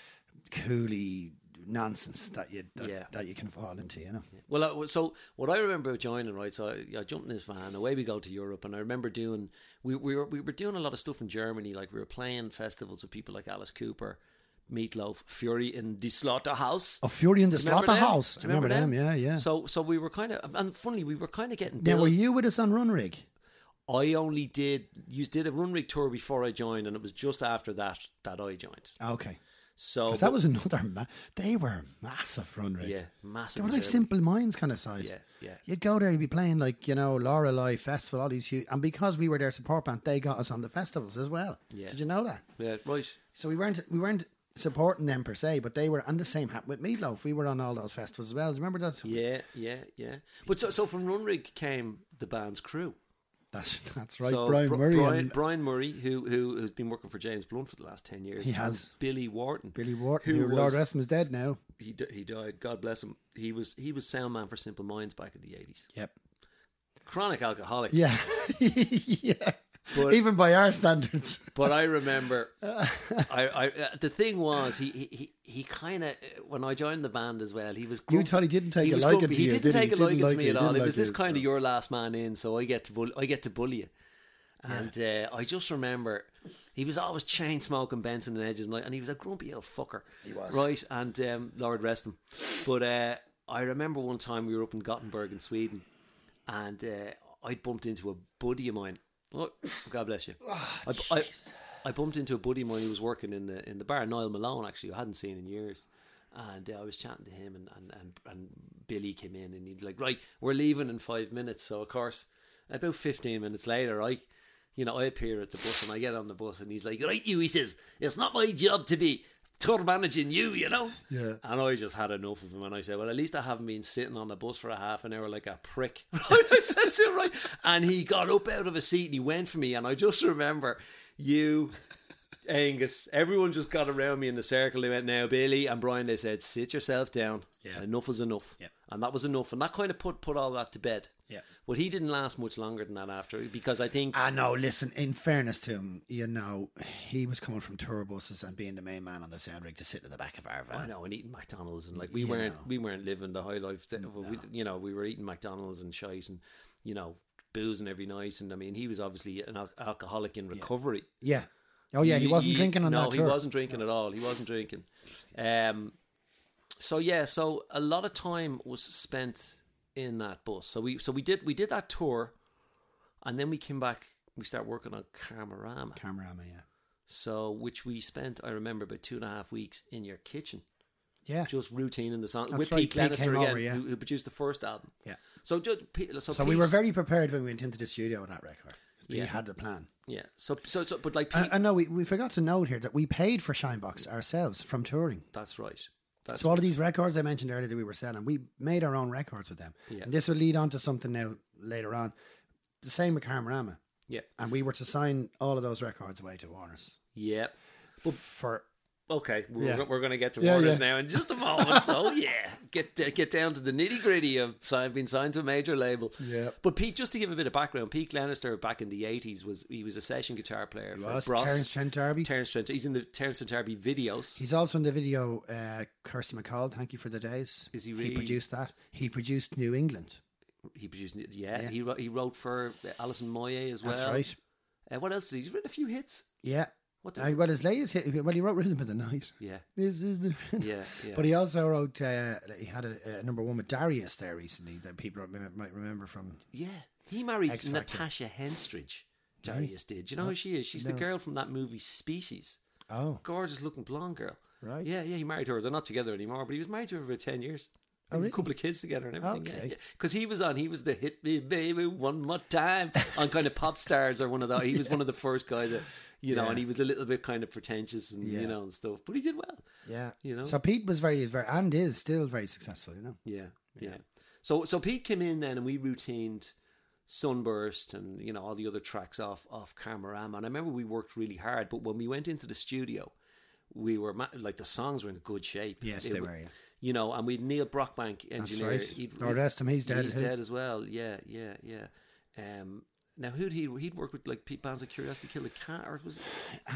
coolie nonsense that you that, Yeah. that you can fall into. You know, Well, uh, so what I remember joining, right? So I, I jumped in this van, away we go to Europe, and I remember doing we we were we were doing a lot of stuff in Germany, like we were playing festivals with people like Alice Cooper, Meatloaf, Fury in the Slaughterhouse. oh, Fury in the Do you remember them? Slaughterhouse. Do I you remember them. Yeah, yeah. So so we were kind of, and funnily we were kind of getting. Now, billed. were you with us on Run Rig? I only did you did a run rig tour before I joined, and it was just after that that I joined. Okay, So 'cause that was another. Ma- they were massive Run Rig. yeah, They massive. were like Simple Minds kind of size. Yeah, yeah. You'd go there, you'd be playing like, you know, Lorelei Festival, all these huge, and because we were their support band, they got us on the festivals as well. Yeah. Did you know that? Yeah, right. So we weren't we weren't supporting them per se, but they were, and the same happened with Meatloaf. We were on all those festivals as well. Do you remember that? Yeah, yeah, yeah. But so, so from Run Rig came the band's crew. That's that's right. So Brian Br- Murray, Brian, and Brian Murray, who who has been working for James Blunt for the last ten years. He and has. Billy Wharton. Billy Wharton, who who Lord was, rest him is dead now. he di- he died. God bless him. He was he was sound man for Simple Minds back in the eighties. Yep. Chronic alcoholic. Yeah. yeah. But- Even by our standards. But I remember, I, I uh, the thing was he he he, he kind of when I joined the band as well. He was You grump- thought he didn't take he a was liking grumpy. to He you, didn't did he? take a Didn't liking like to me you, at all. didn't It like was this you. kind of your last man in, so I get to bull- I get to bully you. And uh, I just remember He was always chain smoking Benson and Edges, and, and he was a grumpy old fucker. He was. Right, and um, Lord rest him. But uh, I remember one time we were up in Gothenburg in Sweden, and uh, I bumped into a buddy of mine. Oh, God bless you. Oh, I, I, I bumped into a buddy of mine who was working in the in the bar, Niall Malone, actually, who I hadn't seen in years. And uh, I was chatting to him, and, and, and, and Billy came in, and he'd like, right, we're leaving in five minutes. So, of course, about fifteen minutes later, I, you know, I appear at the bus, and I get on the bus, and he's like, right, you, he says, it's not my job to be tour managing you, you know? Yeah. And I just had enough of him, and I said, well, at least I haven't been sitting on the bus for a half an hour like a prick. Right, I said to him, right? And he got up out of a seat, and he went for me, and I just remember you... Angus, everyone just got around me in the circle. They went, now Billy and Brian, they said, sit yourself down. Yeah. Enough is enough. Yeah. And that was enough. And that kind of put put all that to bed. Yeah. But he didn't last much longer than that after, because I think... I know, listen, in fairness to him, you know, he was coming from tour buses and being the main man on the sound rig to sit in the back of our van. I know, and eating McDonald's, and like we You weren't know. we weren't living the high life. No. We, you know, we were eating McDonald's and shite, and you know, boozing every night. And I mean, he was obviously an al- alcoholic in recovery. Yeah. Oh, yeah, he wasn't drinking on no, that tour. he wasn't drinking at all. He wasn't drinking. Um, so yeah, so a lot of time was spent in that bus. So we, so we did, we did that tour, and then we came back. We started working on Karmarama. Karmarama, yeah. So which we spent, I remember, about two and a half weeks in your kitchen. Yeah. Just routine in the song That's with right, Pete Pete Glenister came again, over, yeah. who, who produced the first album. Yeah. So just, so, So we were very prepared when we went into the studio with that record. We Yeah. had the plan. yeah. So so so, but like Pete, And, and no, we, we forgot to note here that we paid for Shinebox ourselves from touring. that's right. That's So all of these records I mentioned earlier that we were selling, we made our own records with them. Yeah. And this will lead on to something now later on. The same with Karmarama. yeah, And we were to sign all of those records away to Warner's. yeah. For Okay, we're, Yeah. we're going to get to Yeah, Warner's yeah. now in just a moment. So yeah, get uh, get down to the nitty gritty of sign, being signed to a major label. Yeah. But Pete, just to give a bit of background, Pete Glenister back in the eighties was he was a session guitar player for was Bros. Terence Trent D'Arby. Terence Trent. He's in the Terence Trent D'Arby videos. He's also in the video uh, Kirsty MacColl, Thank You for the Days. Is he really? He produced that. He produced New England. He produced. Yeah, Yeah. he wrote, he wrote for Alison Moyet as well. That's right. Uh, what else did he? He's written a few hits. Yeah. What did Uh, well, his latest hit, well, he wrote Rhythm of the Night. Yeah. This is the. Yeah, yeah. But he also wrote, uh, he had a, a number one with Darius there recently that people remem- might remember from. Yeah, he married X Factor. Natasha Henstridge. Darius did. Do you know who she is? She's No. the girl from that movie Species. Oh, Gorgeous looking blonde girl. right. Yeah, yeah, he married her. They're not together anymore, but he was married to her for about ten years. Oh, really? A couple of kids together and everything. Okay. Yeah, because he was on, he was the Hit Me Baby One More Time on kind of Pop Stars or one of those. He was one of the first guys that, you know, Yeah. and he was a little bit kind of pretentious and, Yeah. you know, and stuff. But he did well. Yeah. You know? So Pete was very, very, and is still very successful, you know. Yeah, yeah. So so Pete came in then and we routined Sunburst and, you know, all the other tracks off off Karmarama. And I remember we worked really hard, but when we went into the studio, we were, ma- like, the songs were in good shape. Yes, It they wa- were, yeah. You know, and we had Neil Brockbank That's engineer. right. He'd- Lord rest him, he's dead. He's too. dead as well. Yeah, yeah, yeah. Um, now, who'd he he'd worked with, like, Pete bands like Curiosity Killed a Cat, or was it?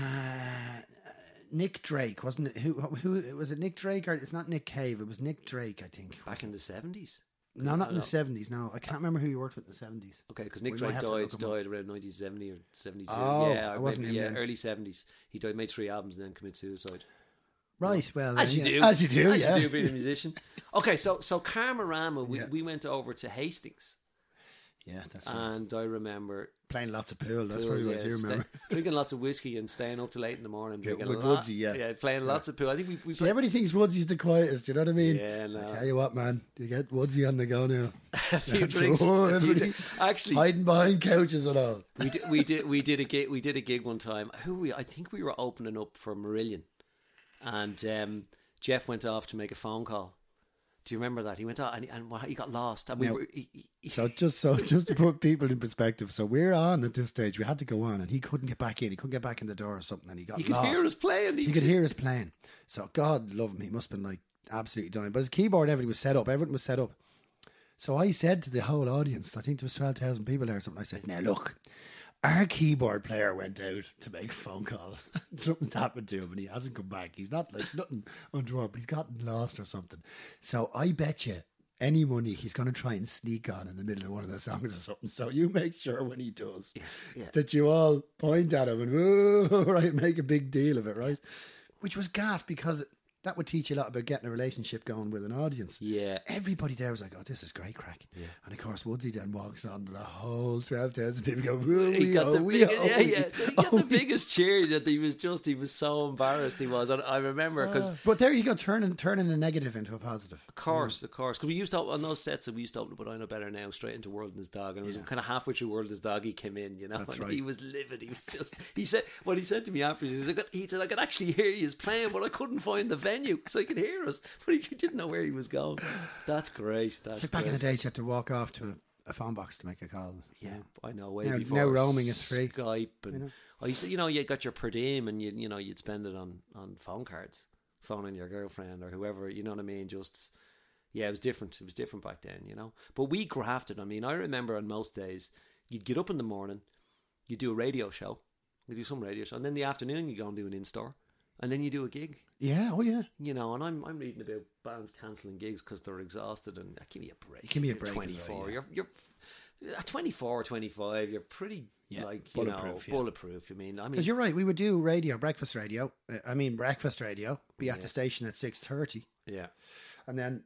Uh, Nick Drake, wasn't it? Who, who was it? Nick Drake or it's not Nick Cave? It was Nick Drake, I think. Back in the seventies? No, not in No. the seventies. No, I can't remember who he worked with in the seventies. Okay, because Nick We Drake might have to died look him up. died around nineteen seventy or seventy-two. Oh, yeah, it or wasn't maybe, him yeah, then. early seventies. He died, made three albums, and then committed suicide. Right. Well, As uh, you yeah, do, as you do, as yeah. you do, being a musician. Okay, so so Karmarama, we, Yeah. we went over to Hastings, Yeah, that's right. and I remember Playing lots of pool. That's pool, probably what yeah, you remember. sta- drinking lots of whiskey and staying up till late in the morning. Yeah, drinking with a lot, Woodsy, yeah. yeah, playing lots of pool. I think we we See, played everybody thinks Woodsy's the quietest. You know what I mean? Yeah, no. I tell you what, man. You get Woodsy on the go now. a few That's drinks. all, a few everybody drinks. Actually, hiding behind couches and all. we did we did we did a gig we did a gig one time. Who were we? I think we were opening up for Marillion, and um, Jeff went off to make a phone call. Do you remember that? He went out and, and he got lost. And we Now, were. He, he, So just so just to put people in perspective, so we're on at this stage. We had to go on, and he couldn't get back in. He couldn't get back in the door or something, and he got you could lost. hear us playing. He could hear us playing. So God love him. He must have been like absolutely dying. But his keyboard, everything was set up. Everything was set up. So I said to the whole audience, I think there was twelve thousand people there or something. I said, now look, our keyboard player went out to make a phone call. Something's happened to him and he hasn't come back. He's not like nothing untoward, but he's gotten lost or something. So I bet you any money, he's going to try and sneak on in the middle of one of the songs or something. So you make sure when he does yeah, yeah. that you all point at him and, whoa, right, make a big deal of it, right? Which was gas because that would teach you a lot about getting a relationship going with an audience. Yeah. Everybody there was like, oh, this is great crack. Yeah. And of course, Woodsy then walks on to the whole twelve thousand people go, woo, He we got oh, the we biggest, oh, yeah, yeah. He got oh, the biggest cheer that he was just, he was so embarrassed he was. And I remember because... Uh, but there you go, turning turning a negative into a positive. Of course, of course. Because we used to, on those sets, we used to open But I Know Better Now straight into World and His Dog. And it was Yeah. kind of halfway through World and His Dog, he came in, you know. That's and right. he was livid. He was just, he said, what he said to me afterwards, he said, he said, I could actually hear you playing, but I couldn't find the venue because I could hear us. But he didn't know where he was going. That's great. That's It's like back great. in the days, you had to walk off to a, a phone box to make a call. Yeah, you know. I know. Way Now- before now roaming is free. Skype and You know? I used to, you know, you got your per diem and you you know you'd spend it on on phone cards, phoning your girlfriend or whoever. You know what I mean? Just yeah, it was different. It was different back then, you know. But we grafted. I mean, I remember on most days you'd get up in the morning, you'd do a radio show, you do some radio show, and then in the afternoon you go and do an in store, and then you do a gig. Yeah, oh yeah. You know, and I'm I'm reading about bands cancelling gigs because they're exhausted and uh, give me a break. Give me a You're break as well, twenty-four. yeah. You're you're at twenty-four or twenty-five. You're pretty Yeah, like you bulletproof, know yeah. bulletproof. I mean, I mean, Because you're right, we would do radio, breakfast radio. uh, I mean, breakfast radio, be at Yeah. the station at six thirty. yeah. And then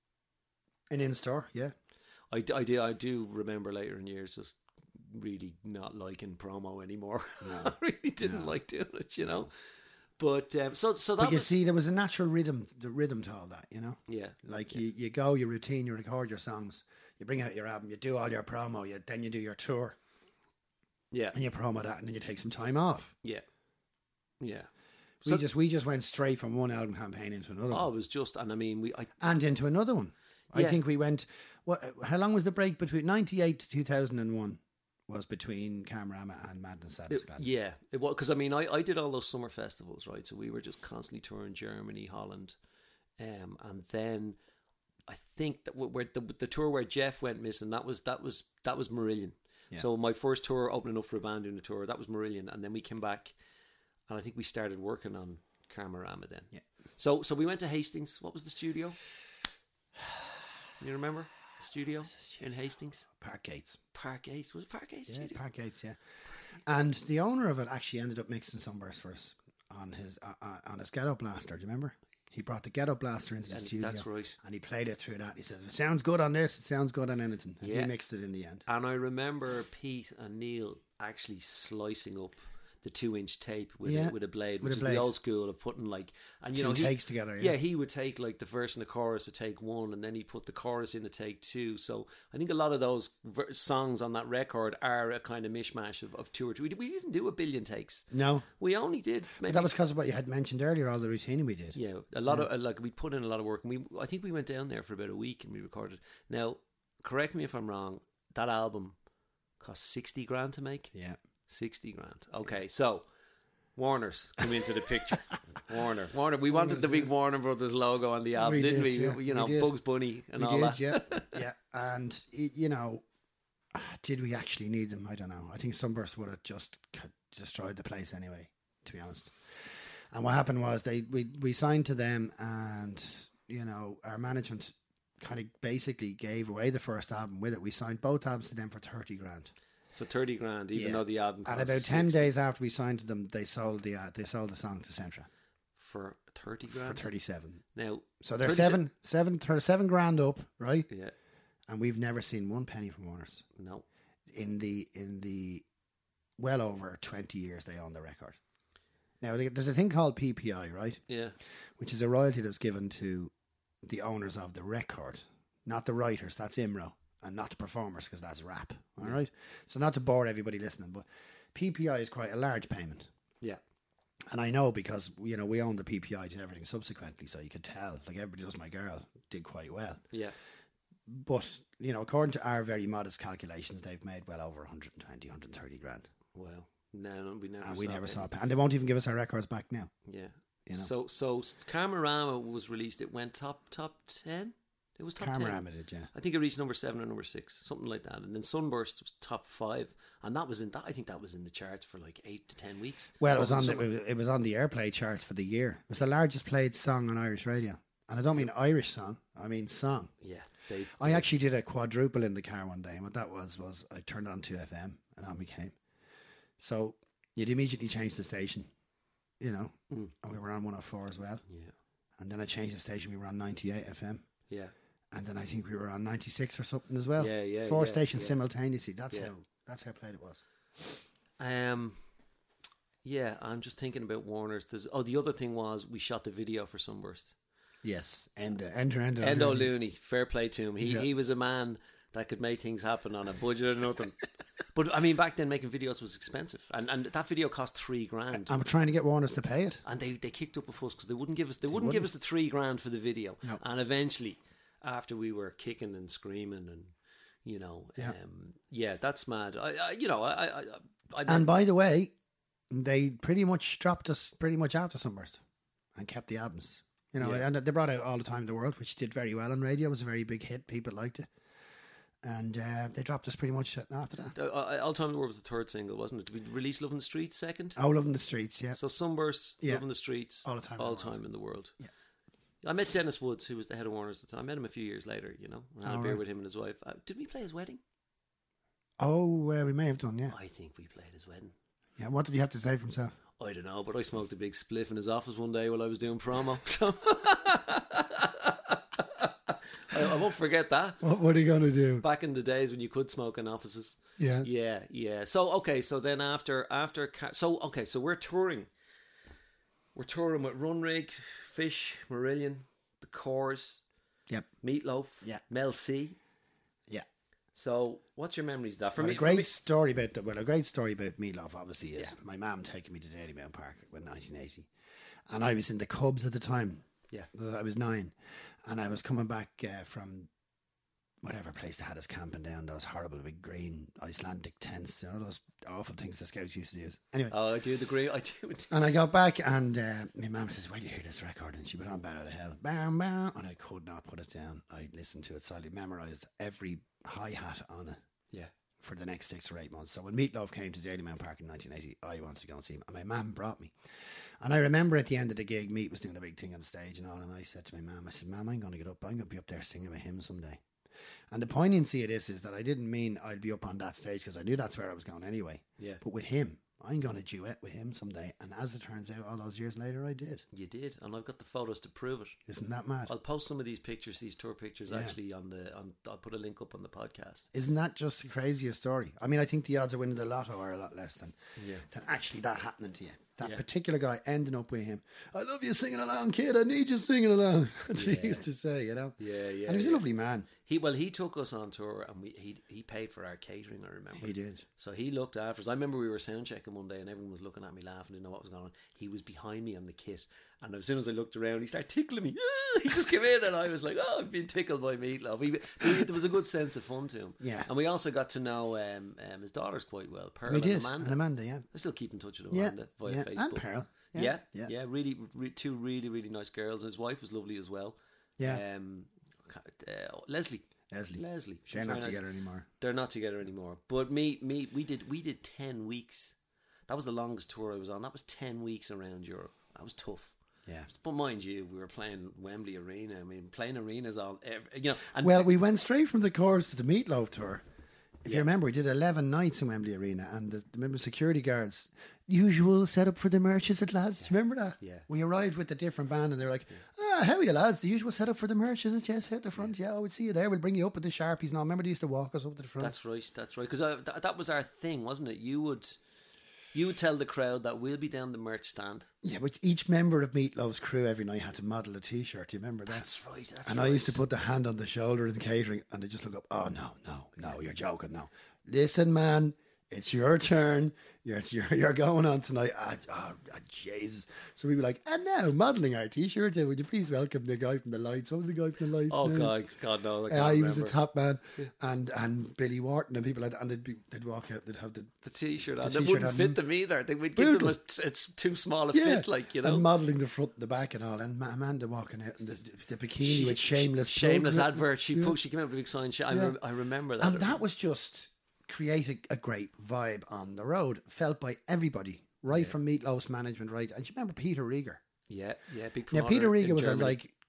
an in-store, yeah. I, d- I do I do remember later in years just really not liking promo anymore. I really didn't like doing it, you know. But um, so so that But you was see, there was a natural rhythm, the rhythm to all that, you know? yeah Like you, you go, your routine, you record your songs, you bring out your album, you do all your promo, you, then you do your tour, yeah and you promo that, and then you take some time off. yeah yeah. We So just we just went straight from one album campaign into another oh, it one. was just and I mean we I And into another one. I Yeah. think we went, what? How long was the break between ninety-eight to two thousand one? Was between Camerama and Madness It- Satisfied. yeah, it was because I mean I, I did all those summer festivals, right? So we were just constantly touring Germany, Holland, um, and then I think that where the, the tour where Jeff went missing that was that was that was Marillion. Yeah. So my first tour opening up for a band doing a tour that was Marillion, and then we came back, and I think we started working on Karmarama then. Yeah. So so we went to Hastings. What was the studio? You remember the studio in Hastings? Park Gates. Park Ace. Was it Park Ace Yeah, studio? Park Gates, yeah. And the owner of it actually ended up mixing Sunburst for us on his uh, uh, on his Ghetto Blaster. Do you remember? He brought the Ghetto Blaster into the And studio. that's right. And he played it through that. He said, it sounds good on this, it sounds good on anything. And Yeah. he mixed it in the end. And I remember Pete and Neil actually slicing up the two inch tape with Yeah, a, with a blade, with which a is blade. the old school of putting like and you Two know he, takes together, yeah. yeah he would take like the verse and the chorus to take one, and then he'd put the chorus in to take two. So I think a lot of those ver- songs on that record are a kind of mishmash of, of two or three. We didn't do a billion takes. No. We only did maybe But that was because of what you had mentioned earlier, all the routine we did. yeah a lot of uh, like we put in a lot of work, and we I think we went down there for about a week and we recorded. Now, correct me if I'm wrong. That album cost sixty grand to make. Yeah. Sixty grand. Okay, so Warner's come into the picture. Warner, Warner. We wanted the big Warner Brothers logo on the album, We didn't did, we? yeah, you know, we did. Bugs Bunny and We all did, that. yeah. Yeah. And, it, you know, did we actually need them? I don't know. I think Sunburst would have just c- destroyed the place anyway, to be honest. And what happened was they we, we signed to them, and, you know, our management kind of basically gave away the first album with it. We signed both albums to them for thirty grand. So thirty grand, even Yeah. though the album cost And about ten sixty days after we signed to them, they sold the uh, they sold the song to Centra for thirty for grand. thirty-seven. Now, So they're thirty-se- seven, seven, thir- seven grand up, right? Yeah, And we've never seen one penny from Warner's no. in the in the well over twenty years they own the record. Now they- there's a thing called P P I, right? Yeah, Which is a royalty that's given to the owners of the record, not the writers. That's I M R O, and not the performers, because that's rap. All right. So not to bore everybody listening, but P P I is quite a large payment. yeah, And I know because, you know, we own the P P I to everything subsequently, so you could tell, like, Everybody Does My Girl did quite well. yeah. But, you know, according to our very modest calculations, they've made well over one hundred twenty, one hundred thirty grand. Well, no, we never. And we saw never that. saw it. And they won't even give us our records back now. Yeah. You know. So, so Karmarama was released. It went top top ten. It was top ten. Karmarama did, yeah. I think it reached number seven or number six, something like that. And then Sunburst was top five, and that was in that. I think that was in the charts for like eight to ten weeks. Well, it was Over on the the, summer. it was- it was on the airplay charts for the year. It was the largest played song on Irish radio. And I don't mean Irish song, I mean song. Yeah, They, I actually did a quadruple in the car one day, and what that was was I turned on two F M, and on we came. So you'd immediately change the station, you know, mm. and we were on one oh four as well. Yeah. And then I changed the station, we were on ninety-eight F M. Yeah. And then I think we were on ninety-six or something as well. Yeah, yeah. Four yeah, stations yeah. simultaneously. That's yeah. how that's how played it was. Um, yeah, I'm just thinking about Warner's. There's, oh, the other thing was we shot the video for Sunburst. Yes, Endo, Endo, Endo, Endo Looney. Fair play to him. He yeah. he was a man that could make things happen on a budget or nothing. But I mean, back then making videos was expensive, and and that video cost three grand. I'm trying to get Warner's to pay it, and they, they kicked up a fuss because they wouldn't give us they, they wouldn't, wouldn't give us the three grand for the video. No. And eventually, after we were kicking and screaming and you know, yeah, um, yeah that's mad. I, I you know I I, I and by the way, they pretty much dropped us pretty much after Sunburst and kept the albums. You know, yeah. and they brought out All the Time in the World, which did very well on radio. It was a very big hit. People liked it. And uh, they dropped us pretty much after that. Uh, All Time in the World was the third single, wasn't it? Did we release Love in the Streets second? Oh, Love in the Streets, yeah. So Sunburst, yeah. Love in the Streets, All the Time, all in, the time world. in the World. Yeah. I met Dennis Woods, who was the head of Warner's at the time. I met him a few years later, you know. I had oh, a beer right. with him and his wife. Uh, did we play his wedding? Oh, uh, we may have done, yeah. I think we played his wedding. Yeah, what did you have to say for himself? I don't know, but I smoked a big spliff in his office one day while I was doing promo. So I, I won't forget that. What, what are you going to do? Back in the days when you could smoke in offices. Yeah. Yeah, yeah. So, okay, so then after, after, so, okay, so we're touring. We're touring with Runrig, Fish, Marillion, The Corrs, yep. Meatloaf, yeah. Mel C. Yeah. So, what's your memories of that? For well, me, a great me, story about the, well, a great story about Meatloaf obviously is yeah. my mum taking me to Dalymount Park in nineteen eighty, and I was in the Cubs at the time. Yeah, I was nine, and I was coming back uh, from whatever place that had us camping down, those horrible big green Icelandic tents, you know, those awful things the scouts used to use. Anyway, oh, I do the green, I do. And I got back, and uh, my mum says, "Why do you hear this record?" And she put on "Bad Out of Hell," bam, bam, and I could not put it down. I listened to it silently, memorised every hi hat on it. Yeah. For the next six or eight months. So when Meatloaf came to Dalymount Park in nineteen eighty, I wanted to go and see him, and my mum brought me. And I remember at the end of the gig, Meat was doing a big thing on the stage and all, and I said to my mum, I said, "Mum, I'm going to get up. I'm going to be up there singing with him someday." And the poignancy of this is that I didn't mean I'd be up on that stage because I knew that's where I was going anyway. Yeah. But with him, I'm going to duet with him someday. And as it turns out, all those years later, I did. You did, and I've got the photos to prove it. Isn't that mad? I'll post some of these pictures, these tour pictures, yeah. actually on the. On, I'll put a link up on the podcast. Isn't that just the craziest story? I mean, I think the odds of winning the lotto are a lot less than, yeah. than actually that happening to you. That yeah. particular guy ending up with him. "I love you singing along, kid. I need you singing along." That's what yeah. he used to say, you know. Yeah, yeah. And he was yeah. a lovely man. He well, he took us on tour, and we he he paid for our catering. I remember he did. So he looked after us. I remember we were sound checking one day, and everyone was looking at me, laughing, didn't know what was going on. He was behind me on the kit, and as soon as I looked around, he started tickling me. He just came in, and I was like, "Oh, I've been tickled by Meatloaf." He, he, there was a good sense of fun to him. Yeah. And we also got to know um, um, his daughters quite well. Pearl we and did. Amanda. And Amanda, yeah. I still keep in touch with Yeah. Amanda via yeah. Facebook. And Pearl. Yeah. Yeah, yeah, yeah, really, re- two really, really nice girls. His wife was lovely as well. Yeah, um, uh, Leslie, Leslie, Leslie. They're not nice. together anymore. They're not together anymore. But me, me, we did, we did ten weeks. That was the longest tour I was on. That was ten weeks around Europe. That was tough. Yeah, but mind you, we were playing Wembley Arena. I mean, playing arenas all, you know. And well, we went straight from the Corrs to the Meatloaf tour. If yeah. you remember, we did eleven nights in Wembley Arena, and the, remember security guards, usual setup for the merches at lads. Yeah. Do you remember that? Yeah. We arrived with a different band, and they were like, yeah. "Ah, how are you lads? The usual setup for the merch, is it? Yes, out the front. Yeah, yeah we'll see you there. We'll bring you up with the Sharpies." Now, remember they used to walk us up to the front. That's right. That's right. Because th- that was our thing, wasn't it? You would, you would tell the crowd that we'll be down the merch stand. Yeah, but each member of Meatloaf's crew every night had to model a T-shirt. Do you remember that? That's right. That's and right. I used to put the hand on the shoulder in the catering, and they just look up. "Oh no, no, no! You're joking. No, listen, man. It's your turn. You're you're, you're going on tonight." Ah, oh, oh, Jesus. So we'd be like, "And now, modelling our T-shirt, would you please welcome the guy from the lights?" What was the guy from the lights? Oh, now? God, God, no. I can't uh, he was remember. a top man. And and Billy Wharton and people like that. And they'd, be, they'd walk out, they'd have the, the T-shirt on. the It T-shirt wouldn't on. fit them either. They would give Brutal. them a, it's too small a yeah, fit, like, you know. And modelling the front and the back and all. And Ma- Amanda walking out in the, the bikini She- with shameless. Shameless plug. advert. She, Yeah. put, she came out with a big sign. She, I, Yeah. re- I remember that. And that was just create a, a great vibe on the road, felt by everybody, right yeah. from Meatloaf's management, right? And you remember Peter Rieger? Yeah, yeah, big Now, promoter Peter Rieger in was a, Germany. like,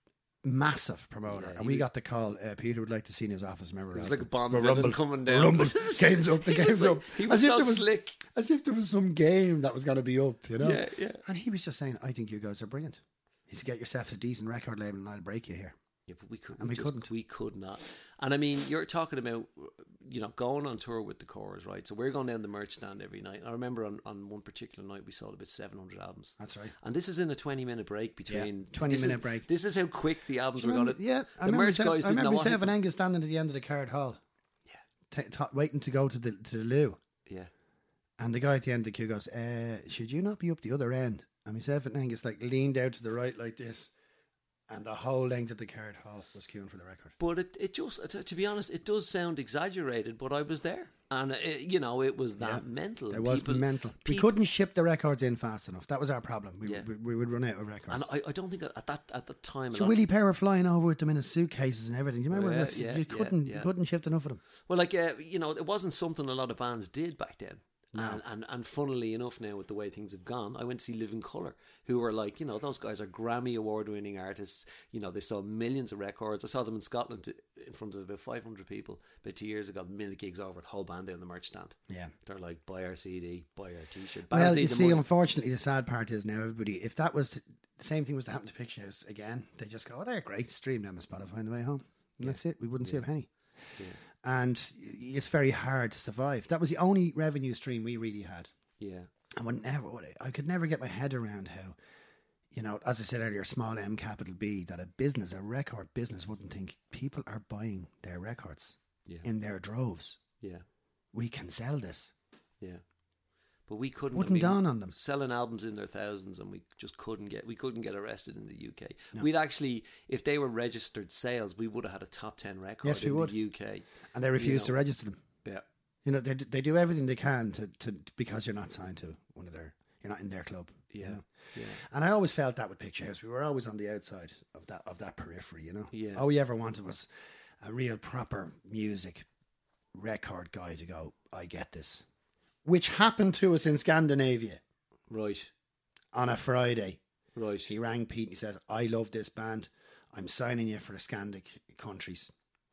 massive promoter, Yeah, and we was, got the call. Uh, Peter would like to see in his office. Remember, it was like a Bond we're villain rumble, coming we're down. Rumble, games up, the game's like, up. He was as so if there was, slick. as if there was some game that was going to be up, you know. Yeah, yeah. And he was just saying, "I think you guys are brilliant. He said, get yourself a decent record label, and I'll break you here." Yeah, but we could. And we, we just, couldn't. We could not. And I mean, you're talking about, you know, going on tour with the Corrs, right? So we're going down the merch stand every night. I remember on, on one particular night we sold about seven hundred albums. That's right. And this is in a twenty minute break between. Yeah, twenty minute is, break. This is how quick the albums were remember, going to. Yeah, I the remember. merch Sev, guys I didn't remember know what Seven hit Angus standing at the end of the Card Hall. Yeah. T- t- waiting to go to the to the loo. Yeah. And the guy at the end of the queue goes, uh, "Should you not be up the other end?" And myself and Angus like leaned out to the right like this. And the whole length of the Card Hall was queuing for the record. But it, it just, to, to be honest, it does sound exaggerated, but I was there. And, it, you know, it was that Yeah, mental. It was People- mental. We people- couldn't ship the records in fast enough. That was our problem. We, Yeah. we, we would run out of records. And I, I don't think at that at the time. a So lot- Willie Power flying over with them in his suitcases and everything. You remember? Yeah, That's- yeah, you couldn't yeah, you yeah. couldn't shift enough of them. Well, like, uh, you know, it wasn't something a lot of bands did back then. No. And, and and funnily enough now, with the way things have gone, I went to see Living Colour, who were like, you know, those guys are Grammy award winning artists. You know, they sold millions of records. I saw them in Scotland in front of about five hundred people about two years ago. The minute the gigs over, the whole band down the merch stand. Yeah. They're like, buy our C D, buy our T-shirt. Bands Well, need you the see, money. unfortunately, the sad part is now everybody. If that was to, the same thing was to happen to Picture House again, they just go, "Oh, they're great. Stream them on Spotify on the way home." And that's it. We wouldn't see a penny. Yeah. And it's very hard to survive. That was the only revenue stream we really had. Yeah. And would never, I could never get my head around how, you know, as I said earlier, small M, capital B, that a business, a record business, wouldn't think people are buying their records Yeah. in their droves. Yeah. We can sell this. Yeah. But we couldn't. Wouldn't I mean, dawn on them. Selling albums in their thousands, and we just couldn't get. We couldn't get arrested in the U K. No. We'd actually, if they were registered sales, we would have had a top ten record Yes, we in would. the U K. And they refuse You know. to register them. Yeah. You know, they they do everything they can to, to because you're not signed to one of their, you're not in their club. Yeah. You know? Yeah. And I always felt that with Picture House. We were always on the outside of that of that periphery, you know. Yeah. All we ever wanted was a real proper music record guy to go, "I get this," which happened to us in Scandinavia Right. on a Friday. Right. He rang Pete and he said, "I love this band. I'm signing you for the Scandic countries.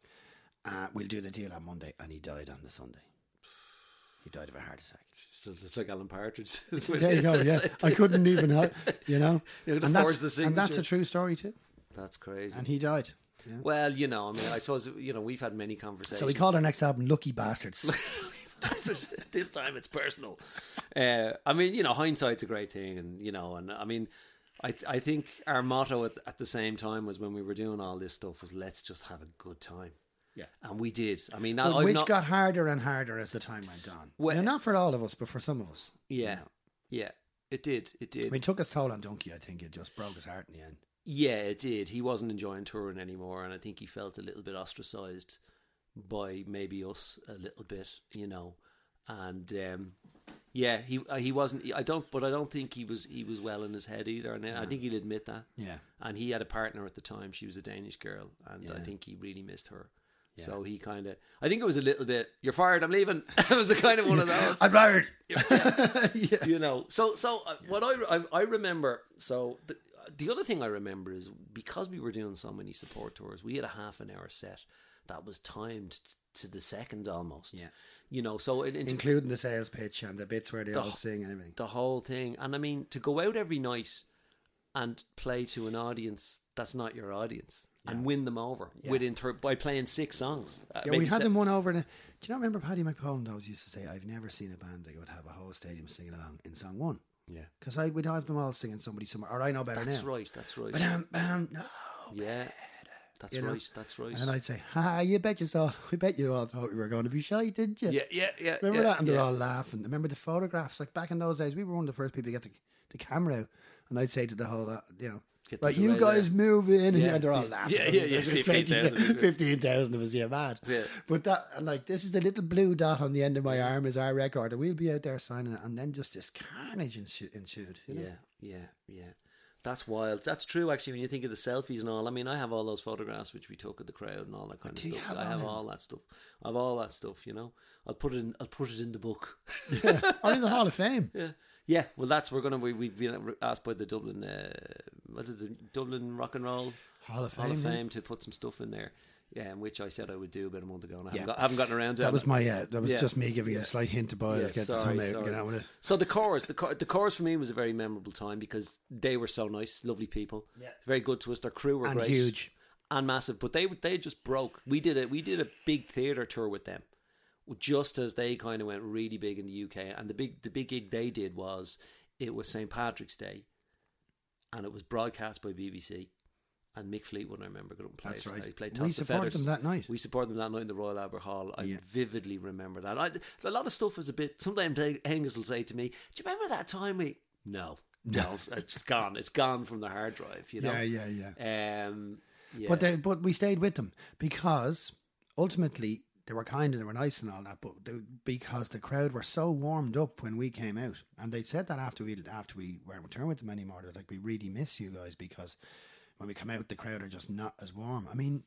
Uh, we'll do the deal on Monday." And he died on the Sunday. He died of a heart attack. So it's like Alan Partridge. There you go. Yeah, I couldn't even, have, you know. You could and, forge that's, the and that's a signature. true story too. That's crazy. And he died. Yeah. Well, you know, I mean, I suppose, you know, we've had many conversations. So we called our next album "Lucky Bastards." This time it's personal. Uh, I mean, you know, hindsight's a great thing, and you know, and I mean, I I think our motto at at the same time was when we were doing all this stuff was let's just have a good time. Yeah. And we did. I mean, But I've which not, got harder and harder as the time went on. Well- Now, not for all of us, but for some of us. yeah, You know. yeah, it did, it did. I mean, it took us toll on Donkey. I think it just broke his heart in the end. Yeah, it did. He wasn't enjoying touring anymore, and I think he felt a little bit ostracised by maybe us a little bit, you know. And um, yeah, he uh, he wasn't. I don't, but I don't think he was he was well in his head either. And I think he'll admit that. Yeah. And he had a partner at the time. She was a Danish girl, and I Yeah. think he really missed her. Yeah. So he kind of, I think it was a little bit, "You're fired, I'm leaving." It was a kind of one of those. I'm fired. Yeah. You know, so so uh, what I, I I remember. So the the other thing I remember is because we were doing so many support tours, we had a half an hour set that was timed to the second almost. Yeah. You know, so it, it, Including the sales pitch and the bits where they The all wh- sing and everything. the whole thing, and I mean to go out every night and play to an audience that's not your audience and win them over Yeah. within thir- by playing six songs. Uh, Yeah, maybe we had se- them one over. In a, do you not remember Paddy McPoland always used to say, "I've never seen a band that would have a whole stadium singing along in song one." Yeah, Because I would have them all singing somebody somewhere, or I know better that's now. right. That's right. Bam, bam, no. Yeah, that's You know? right. That's right. And I'd say, "Ha, you bet you all, I bet you all thought we were going to be shy, didn't you?" yeah, yeah, yeah. Remember yeah, that? And they're yeah. all laughing. Remember the photographs? Like back in those days, we were one of the first people to get the, the camera out. And I'd say to the whole, uh, you know, Get them right, to you raise guys it. move in. Yeah. And they're all laughing. Yeah, yeah, yeah, There's fifteen thousand. fifteen thousand of us, yeah, mad. Yeah. But that, and like, this is the little blue dot on the end of my arm is our record. And we'll be out there signing it. And then just this carnage ensu- ensued. You know? Yeah, yeah, yeah. That's wild. That's true, actually, when you think of the selfies and all. I mean, I have all those photographs which we took of the crowd and all that kind Do of you stuff. have I all have them? all that stuff. I have all that stuff, you know. I'll put it in I'll put it in the book. Or in the Hall of Fame. Yeah. Yeah, well, that's we're gonna we, we've been asked by the Dublin, uh, what is it, the Dublin Rock and Roll Hall of Fame, Hall of Fame yeah. to put some stuff in there. Yeah, which I said I would do about a month ago, and I Yeah. haven't, got, haven't gotten around to. That it. was my. Uh, that was Yeah. just me giving you a slight hint to Boyle. Yeah, get sorry, some out, sorry. get out with it. So the chorus, the chor- the chorus for me was a very memorable time because they were so nice, lovely people, Yeah. very good to us. Their crew were And great, huge. and massive. But they they just broke. We did it. We did a big theatre tour with them, just as they kind of went really big in the U K. And the big the big gig they did was it was Saint Patrick's Day, and it was broadcast by B B C. And Mick Fleetwood, I remember, got up and played. That's right. He played We Toss the supported Feathers. them that night. We supported them that night in the Royal Albert Hall. I Yeah. vividly remember that. I, a lot of stuff was a bit. Sometimes Angus will say to me, "Do you remember that time we?" No, no, it's just gone. It's gone from the hard drive. You know. Yeah, yeah, yeah. Um, yeah. But they, but we stayed with them because ultimately they were kind and they were nice and all that. But they, because the crowd were so warmed up when we came out, and they said that after we after we weren't returning with them anymore, they're like, "We really miss you guys because when we come out, the crowd are just not as warm." I mean,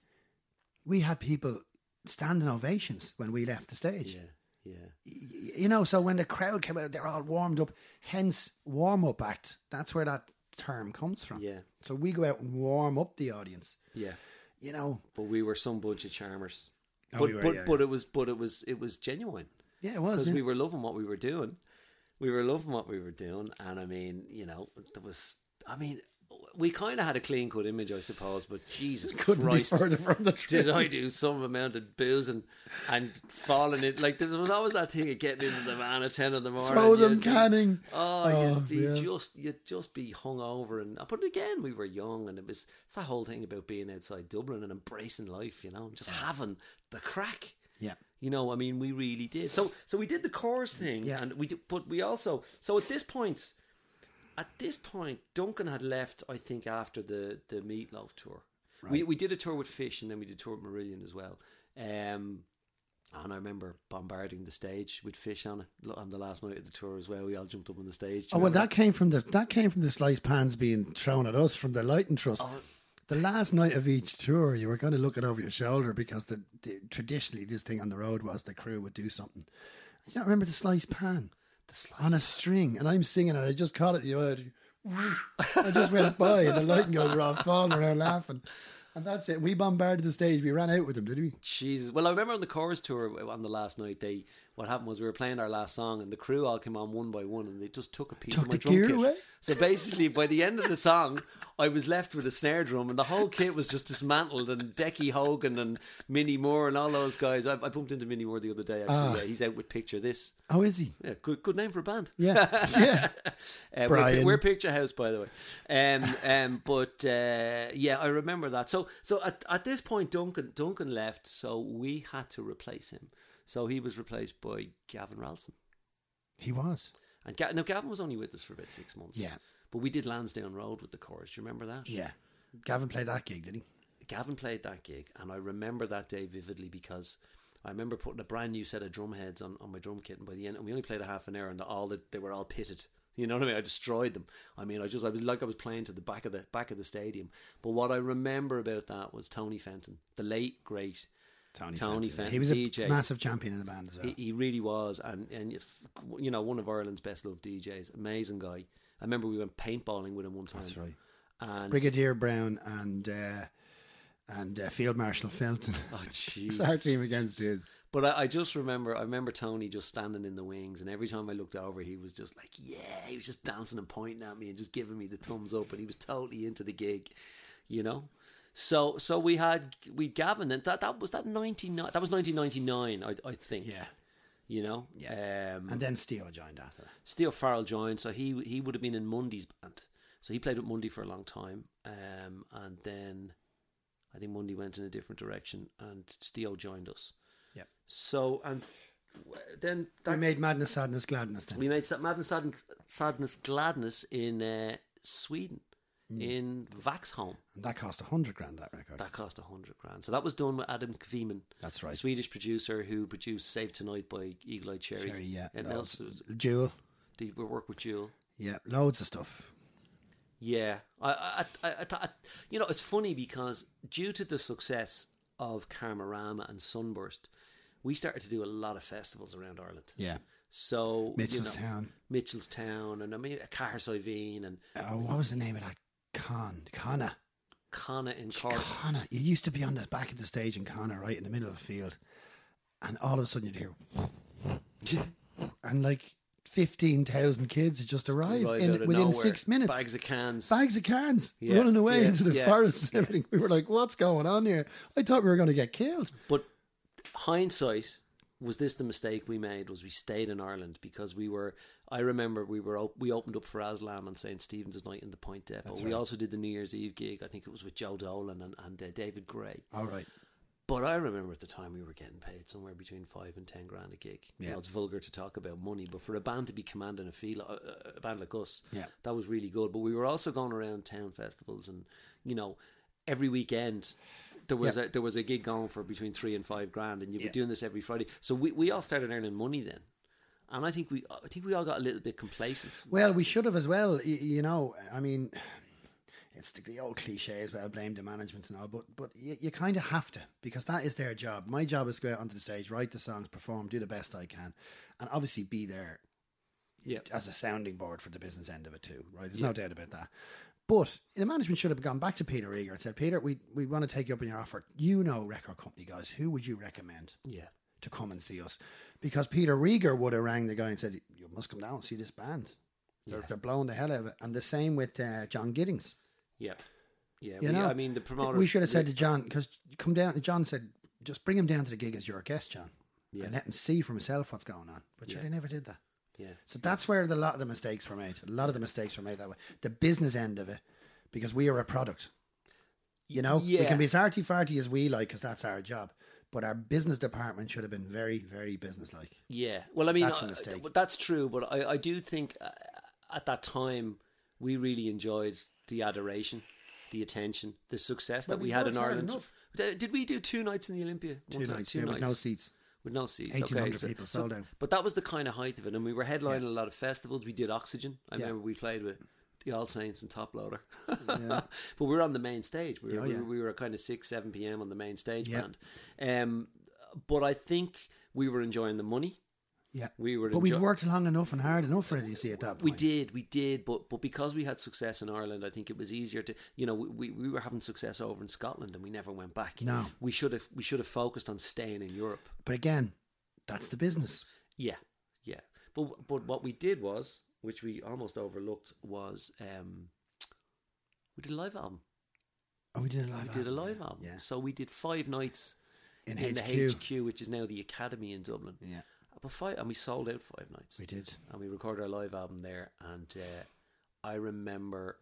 we had people standing ovations when we left the stage. yeah, yeah. Y- You know, so when the crowd came out, they're all warmed up. Hence, warm up act. That's where that term comes from. Yeah. So we go out and warm up the audience. Yeah. You know. But we were some bunch of charmers. Oh, but we were, but yeah, but yeah. it was but it was it was genuine Yeah, it was. because Yeah. we were loving what we were doing. We were loving what we were doing, and I mean, you know, there was. I mean, we kind of had a clean cut image, I suppose. But Jesus Couldn't Christ, be further from the truth. did I do some amount of boozing and falling in? Like there was always that thing of getting into the van at ten in the morning. Throw them You'd be- canning. Oh, Oh, you'd be yeah. just you'd just be hung over, and but again, we were young, and it was it's that whole thing about being outside Dublin and embracing life, you know, and just having the crack. Yeah. You know, I mean, we really did. So, so we did the chorus thing, Yeah. and we did, but we also. So at this point, at this point, Duncan had left. I think after the the Meatloaf tour, we we did a tour with Fish, and then we did a tour with Marillion as well. Um, and I remember bombarding the stage with Fish on it on the last night of the tour as well. We all jumped up on the stage. Do Oh you well, remember that came from the that came from the sliced pans being thrown at us from the lighting trust. Oh. The last night of each tour, you were kind of looking over your shoulder because the, the traditionally this thing on the road was the crew would do something. You don't remember the sliced pan The slice. on a string, and I'm singing it. I just caught it. You know, I just went by, and the lighting guys were all falling around laughing, and that's it. We bombarded the stage. We ran out with them, did we? Jesus. Well, I remember on the chorus tour on the last night, they what happened was we were playing our last song, and the crew all came on one by one, and they just took a piece Took of my the drum gear kit. away? So basically, by the end of the song, I was left with a snare drum, and the whole kit was just dismantled. And Decky Hogan and Minnie Moore and all those guys. I, I bumped into Minnie Moore the other day. Actually, Ah. yeah, he's out with Picture This. Oh, is he? Yeah, good good name for a band. Yeah, yeah. Uh, we're, Brian. we're Picture House, by the way. Um, um, but uh, yeah, I remember that. So, so at, at this point, Duncan Duncan left, so we had to replace him. So he was replaced by Gavin Ralston. He was. And Ga- now Gavin was only with us for about six months. Yeah. but we did Lansdowne Road with the chorus. Do you remember that? Yeah. Gavin played that gig, did he? Gavin played that gig, and I remember that day vividly because I remember putting a brand new set of drum heads on, on my drum kit, and by the end, and we only played a half an hour, and the, all the, they were all pitted. You know what I mean? I destroyed them. I mean, I just I was like I was playing to the back of the back of the stadium. But what I remember about that was Tony Fenton, the late great Tony, Tony Fenton. Fenton, He was a D J. massive champion in the band as well. He, he really was, and and if, you know, one of Ireland's best loved D Js, amazing guy. I remember we went paintballing with him one time. That's right. And Brigadier Brown and uh, and uh, Field Marshal Felton. oh It's jeez, our team against his. But I, I just remember, I remember Tony just standing in the wings, and every time I looked over, he was just like, yeah, he was just dancing and pointing at me and just giving me the thumbs up, and he was totally into the gig, you know. So, so we had we Gavin, and that that was that ninety nine. That was nineteen ninety nine, I I think. Yeah. You know. Yeah. Um, And then Steel joined after that. Steve Farrell joined, so he he would have been in Mundy's band. So he played with Mundy for a long time, um, and then I think Mundy went in a different direction, and Steve joined us. Yep. So and then that, We made Madness, Sadness, Gladness then. we made Sa- Madness, Sadness, Sadness, Gladness in uh, Sweden, in Vaxholm. And that cost a hundred grand, that record. That cost a hundred grand. So that was done with Adam Kviman. That's right. a Swedish producer who produced Save Tonight by Eagle Eye Cherry. Cherry, yeah. And That else was- Jewel. did we work with Jewel? Yeah, loads of stuff. Yeah, I, I, I, I, I, you know, it's funny because due to the success of Karmarama and Sunburst, we started to do a lot of festivals around Ireland. Yeah. So Mitchelstown, you know, Mitchelstown, and I mean Cahersiveen, and oh, what was the name of that? Con, Conna, Conna in Cork. Conna. You used to be on the back of the stage in Conna, right in the middle of the field, and all of a sudden you'd hear, and like fifteen thousand kids had just arrived Right in, out of within nowhere. six minutes. Bags of cans. Bags of cans Yeah, running away yeah, into the yeah, forests and everything. We were like, what's going on here? I thought we were going to get killed. But hindsight, was this the mistake we made? Was we stayed in Ireland because we were? I remember we were op- we opened up for Aslan on Saint Stephen's night in the Point Depot. That's we right. also did the New Year's Eve gig. I think it was with Joe Dolan and, and uh, David Gray. All right. But I remember at the time we were getting paid somewhere between five and ten grand a gig. Yeah. You know, it's vulgar to talk about money, but for a band to be commanding a fee, uh, a band like us, Yeah. that was really good. But we were also going around town festivals, and you know, every weekend there was Yeah. a there was a gig going for between three and five grand, and you were Yeah. doing this every Friday. So we, we all started earning money then, and I think we I think we all got a little bit complacent. Well, we should have as well. You, you know, I mean, it's the, the old cliche as well, blame the management and all, but but you, you kind of have to, because that is their job. My job is to go out onto the stage, write the songs, perform, do the best I can, and obviously be there Yeah, as a sounding board for the business end of it too, right? There's Yeah. no doubt about that. But the management should have gone back to Peter Rieger and said, Peter, we, we want to take you up on your offer. You know record company guys. Who would you recommend yeah, to come and see us? Because Peter Rieger would have rang the guy and said, you must come down and see this band. They're, Yeah. they're blowing the hell out of it. And the same with uh, John Giddings. yeah, yeah. You we, know, I mean, the promoter. We should have said to John, because come down, John said, just bring him down to the gig as your guest, John. Yeah. And let him see for himself what's going on. But sure, Yeah. they never did that. Yeah, So that's where the lot of the mistakes were made. A lot of the mistakes were made that way. The business end of it, because we are a product. You know, we Yeah. can be as arty-farty as we like, because that's our job. But our business department should have been very, very business-like. Yeah, well, I mean, That's a uh, mistake. uh, that's true, but I, I do think uh, at that time we really enjoyed the adoration, the attention, the success Well, that we we had worked in hard Ireland. enough. Uh, Did we do two nights in the Olympia? Two One time? nights, yeah, with no seats. With no seats. eighteen hundred okay, people sold out. But that was the kind of height of it, and we were headlining Yeah. a lot of festivals. We did Oxygen. I Yeah. remember we played with the All Saints and Top Loader. Yeah. But we were on the main stage. We were, Oh, we, yeah. were we were kind of six, seven p.m. on the main stage Yeah. band. Um, but I think we were enjoying the money. Yeah. We were But we'd enjoy- worked long enough and hard enough for it, you see, at that point. We did, we did, but but because we had success in Ireland, I think it was easier to, you know, we, we were having success over in Scotland, and we never went back. No. we should have we should have focused on staying in Europe. But again, that's the business. Yeah, yeah. But but what we did was, which we almost overlooked, was um, we did a live album. Oh, we did a live We did a album, live yeah. album. Yeah. So we did five nights In, in H Q. the H Q, which is now the Academy in Dublin. Yeah, But five, and we sold out five nights. we did. And we recorded our live album there. And uh, I remember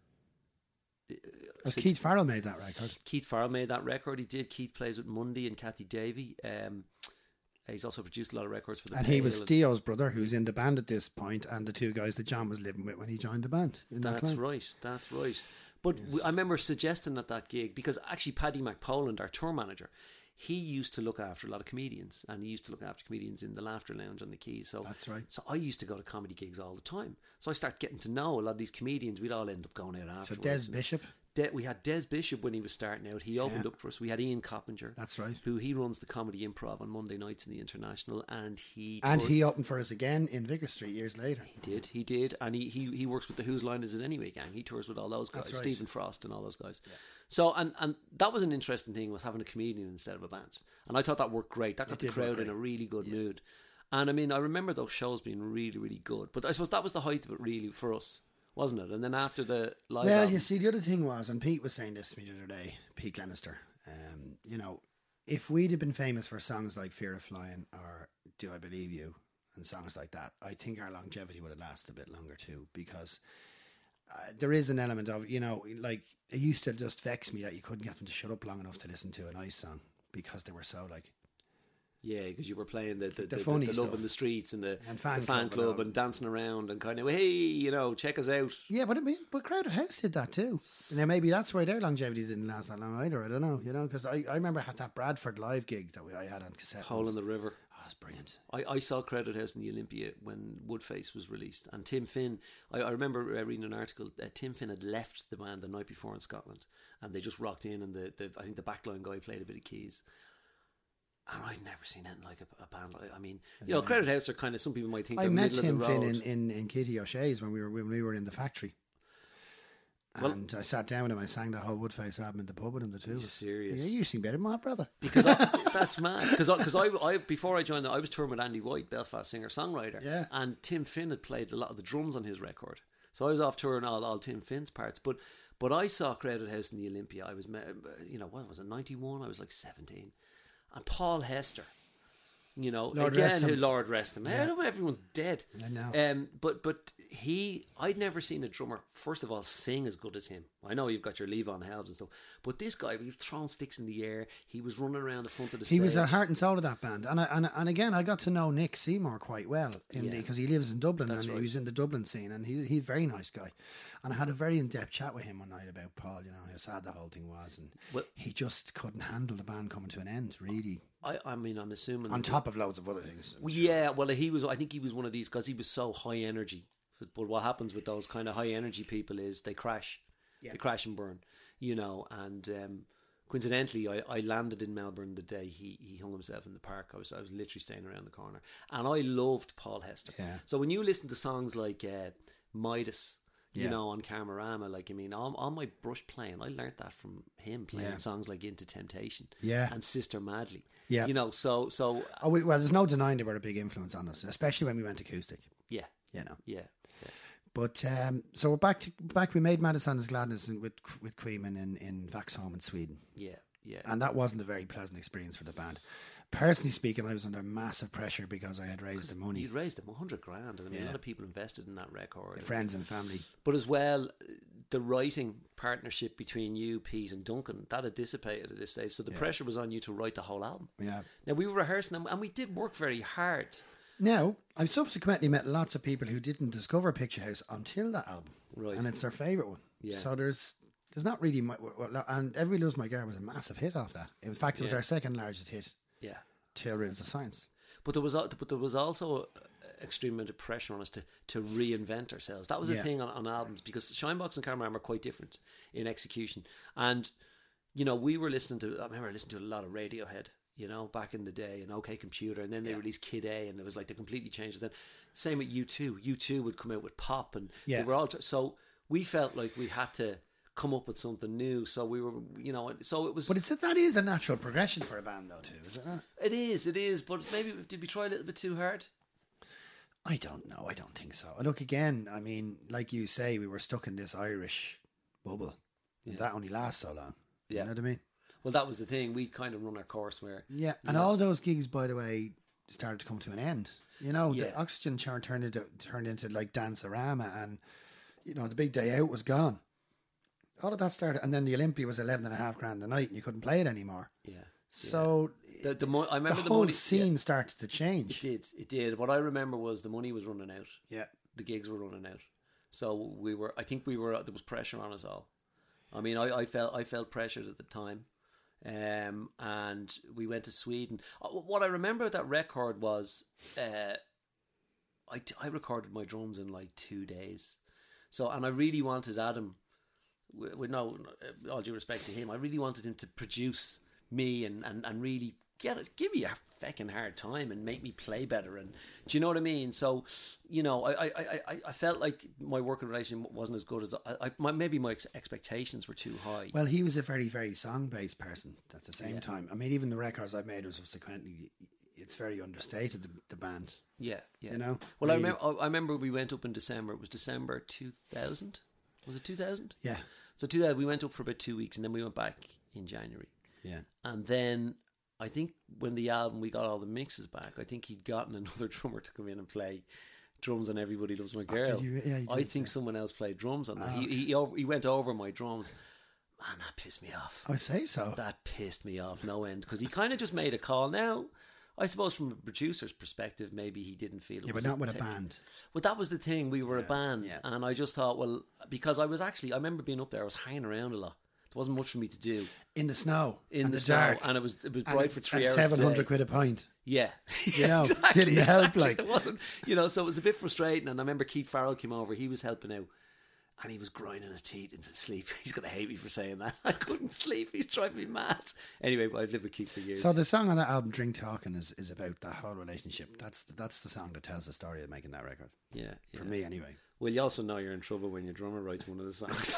uh, Was sit- Keith Farrell made that record? Keith Farrell made that record. He did. Keith plays with Mundy and Kathy Davey. Um, he's also produced a lot of records for the And he Pale was and- Theo's brother, who's in the band at this point, and the two guys that John was living with when he joined the band. In that That's clan. right. That's right. But we, I remember suggesting at that gig, because actually Paddy McPoland, our tour manager, he used to look after a lot of comedians, and he used to look after comedians in the Laughter Lounge on the Keys. So That's right. So I used to go to comedy gigs all the time. So I started getting to know a lot of these comedians. We'd all end up going out So afterwards. Des Bishop, De- we had Des Bishop when he was starting out. He opened Yeah. up for us. We had Ian Coppinger. that's right. Who he runs the Comedy Improv on Monday nights in the International, and he And toured- he opened for us again in Vicar Street years later. He did, he did, and he, he, he works with the Whose Line Is It Anyway gang. He tours with all those guys, That's right. Stephen Frost and all those guys. So, and, and that was an interesting thing, was having a comedian instead of a band. And I thought that worked great. That got the did work crowd in great. a really good mood. And I mean, I remember those shows being really, really good. But I suppose that was the height of it really for us, wasn't it? And then after the live Well, album, you see, the other thing was, and Pete was saying this to me the other day, Pete Glenister, um, you know, if we'd have been famous for songs like Fear of Flying or Do I Believe You and songs like that, I think our longevity would have lasted a bit longer too, because uh, there is an element of, you know, like, it used to just vex me that you couldn't get them to shut up long enough to listen to a nice song, because they were so, like, yeah, because you were playing the the, The the, the, funny the Love stuff. in the Streets and the, And Fan the fan Club club, and all. and dancing around and kind of, hey, you know, check us out. yeah, but I mean, but Crowded House did that too. And then maybe that's why their longevity didn't last that long either. I don't know, you know, because I, I remember I had that Bradford live gig that we, I had on cassette. Hole in the River. Oh, it's brilliant. I, I saw Crowded House in the Olympia when Woodface was released, and Tim Finn, I, I remember uh, reading an article, uh, Tim Finn had left the band the night before in Scotland, and they just rocked in, and the, the I think the backline guy played a bit of keys. And I'd never seen anything like a, a band. Like, I mean, you know, Crowded House are kind of, some people might think I they're met middle Tim of the Finn road. in, in, in Kitty O'Shea's when we were when we were in the factory. And well, I sat down with him. I sang the whole Woodface album in the pub with him. The two. Are you serious? Yeah, you sing better than my brother. Because I, that's mad. Because I, cause I, I, before I joined, I was touring with Andy White, Belfast singer songwriter. Yeah. And Tim Finn had played a lot of the drums on his record. So I was off touring all, all Tim Finn's parts. But but I saw Crowded House in the Olympia. I was, you know, what was it, ninety-one? I was like seventeen. And Paul Hester. You know, Lord again, rest who him. Lord rest him. Yeah. Everyone's dead. I know. Um, but but he, I'd never seen a drummer, first of all, sing as good as him. I know you've got your Levon Helms and stuff, but this guy, he was throwing sticks in the air. He was running around the front of the he stage. was the heart and soul of that band. And I, and and again, I got to know Nick Seymour quite well in Yeah. the because he lives in Dublin. That's and right. he was in the Dublin scene, and he he's a very nice guy. And I had a very in-depth chat with him one night about Paul, you know, how sad the whole thing was. And Well- he just couldn't handle the band coming to an end, really. I, I mean, I'm assuming. On top of loads of other things. Well, yeah, well, he was. I think he was one of these because he was so high energy. But what happens with those kind of high energy people is they crash, Yeah. they crash and burn, you know. And um, coincidentally, I, I landed in Melbourne the day he, he hung himself in the park. I was I was literally staying around the corner, and I loved Paul Hester. Yeah. So when you listen to songs like uh, Midas, you Yeah. know, on Camerama, like I mean, all, all my brush playing, I learnt that from him playing Yeah. songs like Into Temptation, Yeah. and Sister Madly, Yeah. you know. So so Oh, we, well, there's no denying they were a big influence on us, especially when we went acoustic, yeah, you know. yeah. yeah. But um, so we're back to back. We made Madison's Gladness in, with with Queeman in in Vaxholm in Sweden, Yeah, yeah. and that wasn't a very pleasant experience for the band. Personally speaking, I was under massive pressure because I had raised the money, You'd raised them a hundred grand, and I mean, Yeah. a lot of people invested in that record. friends and family. But as well, the writing partnership between you, Pete, and Duncan, that had dissipated at this stage. So the pressure was on you to write the whole album. Yeah. Now, we were rehearsing, and- and we did work very hard. Now, I've subsequently met lots of people who didn't discover Picture House until that album, Right. and it's their favourite one. Yeah. So there's there's not really much, and Every Lose My Girl was a massive hit off that. In fact, it was Yeah. our second largest hit Yeah. till Rules of Science. But there was al- but there was also a extreme amount of pressure on us to, to reinvent ourselves. That was the Yeah. thing on, on albums, because Shinebox and Camerama are quite different in execution. And, you know, we were listening to, I remember listening to a lot of Radiohead, you know, back in the day, and OK Computer, and then they Yeah. released Kid A, and it was like they completely changed it. Then same with U two. U two would come out with pop, and Yeah. they were all, so we felt like we had to come up with something new. So we were, you know, so it was. But it's that is a natural progression for a band, though, too, is it not? It is, it is, but maybe did we try a little bit too hard? I don't know. I don't think so. Look, again, I mean, like you say, we were stuck in this Irish bubble. And that only lasts so long. Yeah. You know what I mean? Well, that was the thing. We'd kind of run our course where. Yeah. And all those gigs, by the way, started to come to an end. You know, Yeah. the Oxygen chart turned into, turned into like Dancerama, and, you know, the big day out was gone. All of that started. And then the Olympia was eleven and a half grand a night, and you couldn't play it anymore. Yeah. So The, the mo- I the remember the, whole money. scene yeah, started to it change. did. It did. What I remember was the money was running out. Yeah. The gigs were running out. So we were. I think we were. There was pressure on us all. I mean, I, I felt. I felt pressured at the time, um, and we went to Sweden. Uh, What I remember of that record was, uh, I I recorded my drums in like two days. So, and I really wanted Adam. With with no, all due respect to him, I really wanted him to produce me and, and, and really get it, give me a fucking hard time and make me play better. And do you know what I mean? So, you know, I I, I, I felt like my working relation wasn't as good as I, I my, maybe my ex- expectations were too high. Well, he was a very, very song-based person at the same Yeah. time. I mean, even the records I've made was subsequently, it's very understated, the, the band. yeah, yeah. You know? Well, I Really. remember I remember we went up in December. It was December two thousand. Was it two thousand? Yeah. So two thousand. We went up for about two weeks, and then we went back in January. Yeah. And then I think when the album, we got all the mixes back, I think he'd gotten another drummer to come in and play drums on Everybody Loves My Girl. did you? Yeah, you I did, think yeah. someone else played drums on that. He, he, he, over, he went over my drums. Man, that pissed me off. I say so. That pissed me off no end, because he kind of just made a call. Now, I suppose from a producer's perspective, maybe he didn't feel it Yeah, was but not with a tech- band. Well, that was the thing. We were a Yeah, band, yeah. and I just thought, well, because I was actually, I remember being up there, I was hanging around a lot. There wasn't much for me to do In the snow. in and the, the, snow, dark. and it was it was And bright for three hours. a seven hundred day. quid a pint. Yeah, You know, exactly, didn't help, exactly. like. There wasn't, you know, so it was a bit frustrating. And I remember Keith Farrell came over; he was helping out, And he was grinding his teeth into sleep. He's going to hate me for saying that. I couldn't sleep. He's driving me mad. Anyway, I've lived with Keith for years. So the song on that album, Drink Talking, is, is about that whole relationship. That's that's the song that tells the story of making that record. Yeah. For yeah. me, anyway. Well, you also know you're in trouble when your drummer writes one of the songs.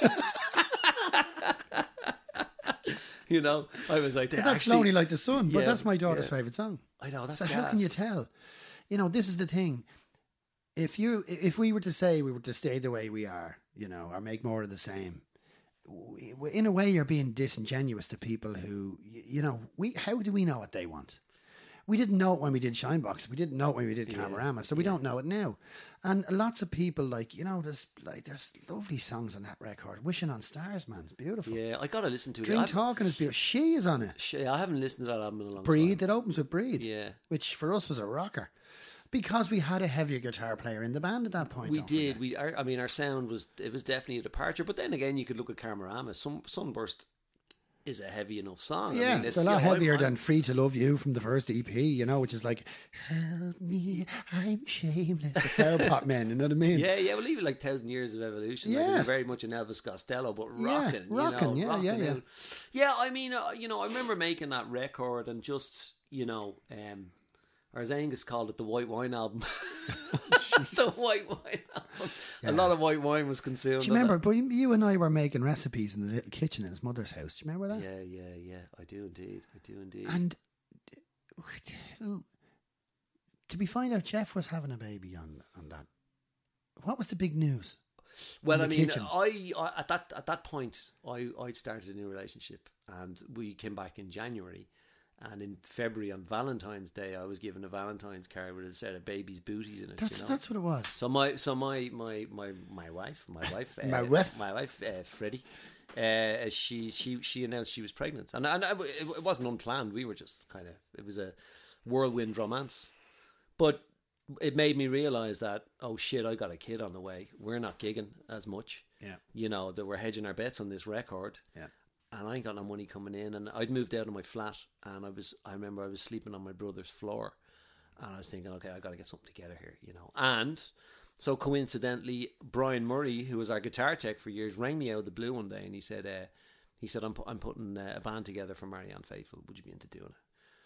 You know, I was like, but that's actually, Lonely Like the Sun, but yeah, that's my daughter's yeah. favourite song. I know, that's So gas. how can you tell? You know, this is the thing. If you, if we were to say we were to stay the way we are, you know, or make more of the same, we, in a way you're being disingenuous to people who, you know, we. How do we know what they want? We didn't know it when we did Shinebox. We didn't know it when we did Camerama, so we yeah. don't know it now. And lots of people, like, you know, there's like there's lovely songs on that record. Wishing on Stars, man, it's beautiful. Yeah, I gotta listen to it. Drink Talking is beautiful. She is on it. She, I haven't listened to that album in a long Breathe, time. it opens with Breathe. Yeah. Which for us was a rocker. Because we had a heavier guitar player in the band at that point. We did. Forget. We, our, I mean, our sound was it was definitely a departure. But then again, you could look at Camerama. Some Sunburst is a heavy enough song. Yeah, I mean, it's, it's a lot you know, heavier I'm, than Free to Love You from the first E P. You know, which is like, help me, I'm shameless. The Flower Pot Men. You know what I mean? Yeah, yeah. Well, even like Thousand Years of Evolution. Yeah, like, very much an Elvis Costello, but rocking. Yeah, rocking. You know, yeah, rocking yeah, out. yeah. Yeah, I mean, uh, you know, I remember making that record and just, you know. Um, Or as Angus called it, the white wine album. The white wine album. Yeah. A lot of white wine was consumed. Do you remember? But you and I were making recipes in the little kitchen in his mother's house. Do you remember that? Yeah, yeah, yeah. I do indeed. I do indeed. And did we find out Jeff was having a baby on, on that? What was the big news? Well, I mean, I, I at that at that point, I I started a new relationship, and we came back in January. And in February on Valentine's Day, I was given a Valentine's card with a set of baby's booties in it. That's you know? that's what it was. So my so my my my, my wife, my wife, my uh, wife, my wife, uh, Freddie, uh, she she she announced she was pregnant, and and it wasn't unplanned. We were just kind of it was a whirlwind romance, but it made me realize that oh shit, I got a kid on the way. We're not gigging as much. Yeah, you know that we're hedging our bets on this record. Yeah. And I ain't got no money coming in, and I'd moved out of my flat, and I was I remember I was sleeping on my brother's floor, and I was thinking, okay, I got to get something together here, you know. And so coincidentally, Brian Murray, who was our guitar tech for years, rang me out of the blue one day, and he said, uh, he said, I'm pu- I'm putting uh, a band together for Marianne Faithfull. Would you be into doing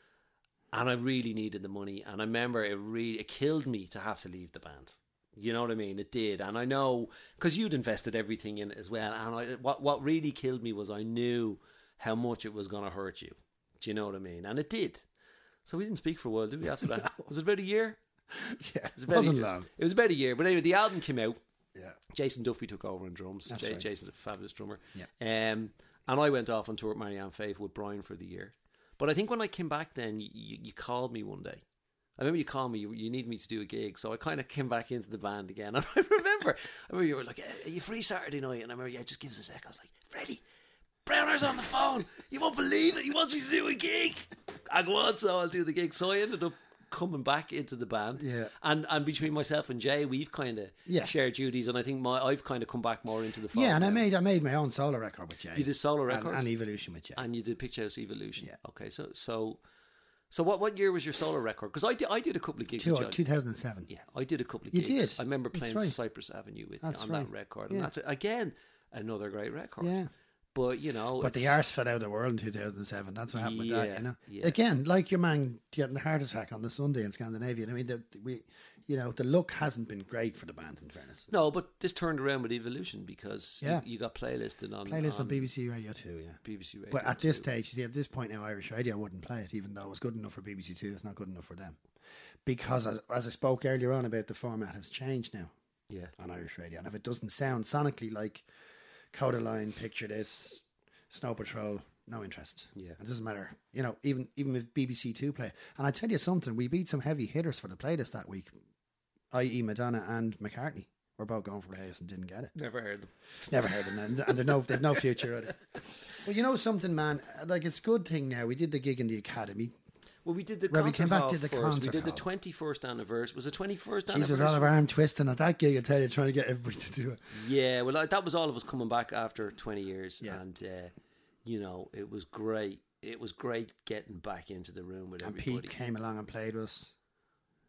it? And I really needed the money, and I remember it really it killed me to have to leave the band. You know what I mean? It did. And I know, because you'd invested everything in it as well. And I, what what really killed me was I knew how much it was going to hurt you. Do you know what I mean? And it did. So we didn't speak for a while, did we, after that? No. Was it about a year? Yeah, it was it wasn't long. It was about a year. But anyway, the album came out. Yeah. Jason Duffy took over on drums. That's J- right. Jason's a fabulous drummer. Yeah. Um, and I went off on tour with Marianne Faith with Brian for the year. But I think when I came back then, you, you called me one day. I remember you called me, you, you needed me to do a gig, so I kind of came back into the band again. And I remember, I remember you were like, are you free Saturday night? And I remember, yeah, just give us a sec. I was like, Freddie, Browner's on the phone. You won't believe it. He wants me to do a gig. I go on, so I'll do the gig. So I ended up coming back into the band. Yeah. And and between myself and Jay, we've kind of yeah. shared duties, and I think my I've kind of come back more into the folk. Yeah, and now. I made I made my own solo record with Jay. You did solo records? And, and Evolution with Jay. And you did Picture House Evolution. Yeah. Okay, so so so what what year was your solo record? Because I did I did a couple of gigs Two, with Jay. two thousand seven. Yeah, I did a couple of you gigs. did? I remember playing right. Cypress Avenue with that's you on right. that record. Yeah. And that's, again, another great record. Yeah. But, you know... But the arse fell out of the world in two thousand seven. That's what happened yeah, with that, you know. Yeah. Again, like your man getting a heart attack on the Sunday in Scandinavia. I mean, the, we, you know, the luck hasn't been great for the band, in fairness. No, but this turned around with Evolution because yeah. you, you got playlisted on... Playlist on, on B B C Radio two, yeah. B B C Radio But at two. this stage, see, at this point now, Irish Radio wouldn't play it, even though it was good enough for B B C two. It's not good enough for them. Because, as, as I spoke earlier on about, the format has changed now yeah. on Irish Radio. And if it doesn't sound sonically like Codaline, Picture This, Snow Patrol, no interest. Yeah. It doesn't matter. You know, even even if B B C two play. And I tell you something, we beat some heavy hitters for the playlist that week, that is. Madonna and McCartney. We're both going for the house and didn't get it. Never heard them. Never heard them. And, and they've no, they've no future at it. Well, you know something, man? Like, it's a good thing now. We did the gig in the Academy. Well, we did the well, concert we came back hall to the first. concert We did the hall. twenty-first anniversary. Was it twenty-first Jeez, anniversary? was all of our arm twisting at that gig, I tell you, trying to get everybody to do it. Yeah, well, that was all of us coming back after twenty years. Yeah. And, uh, you know, it was great. It was great getting back into the room with And everybody. Pete came along and played with us.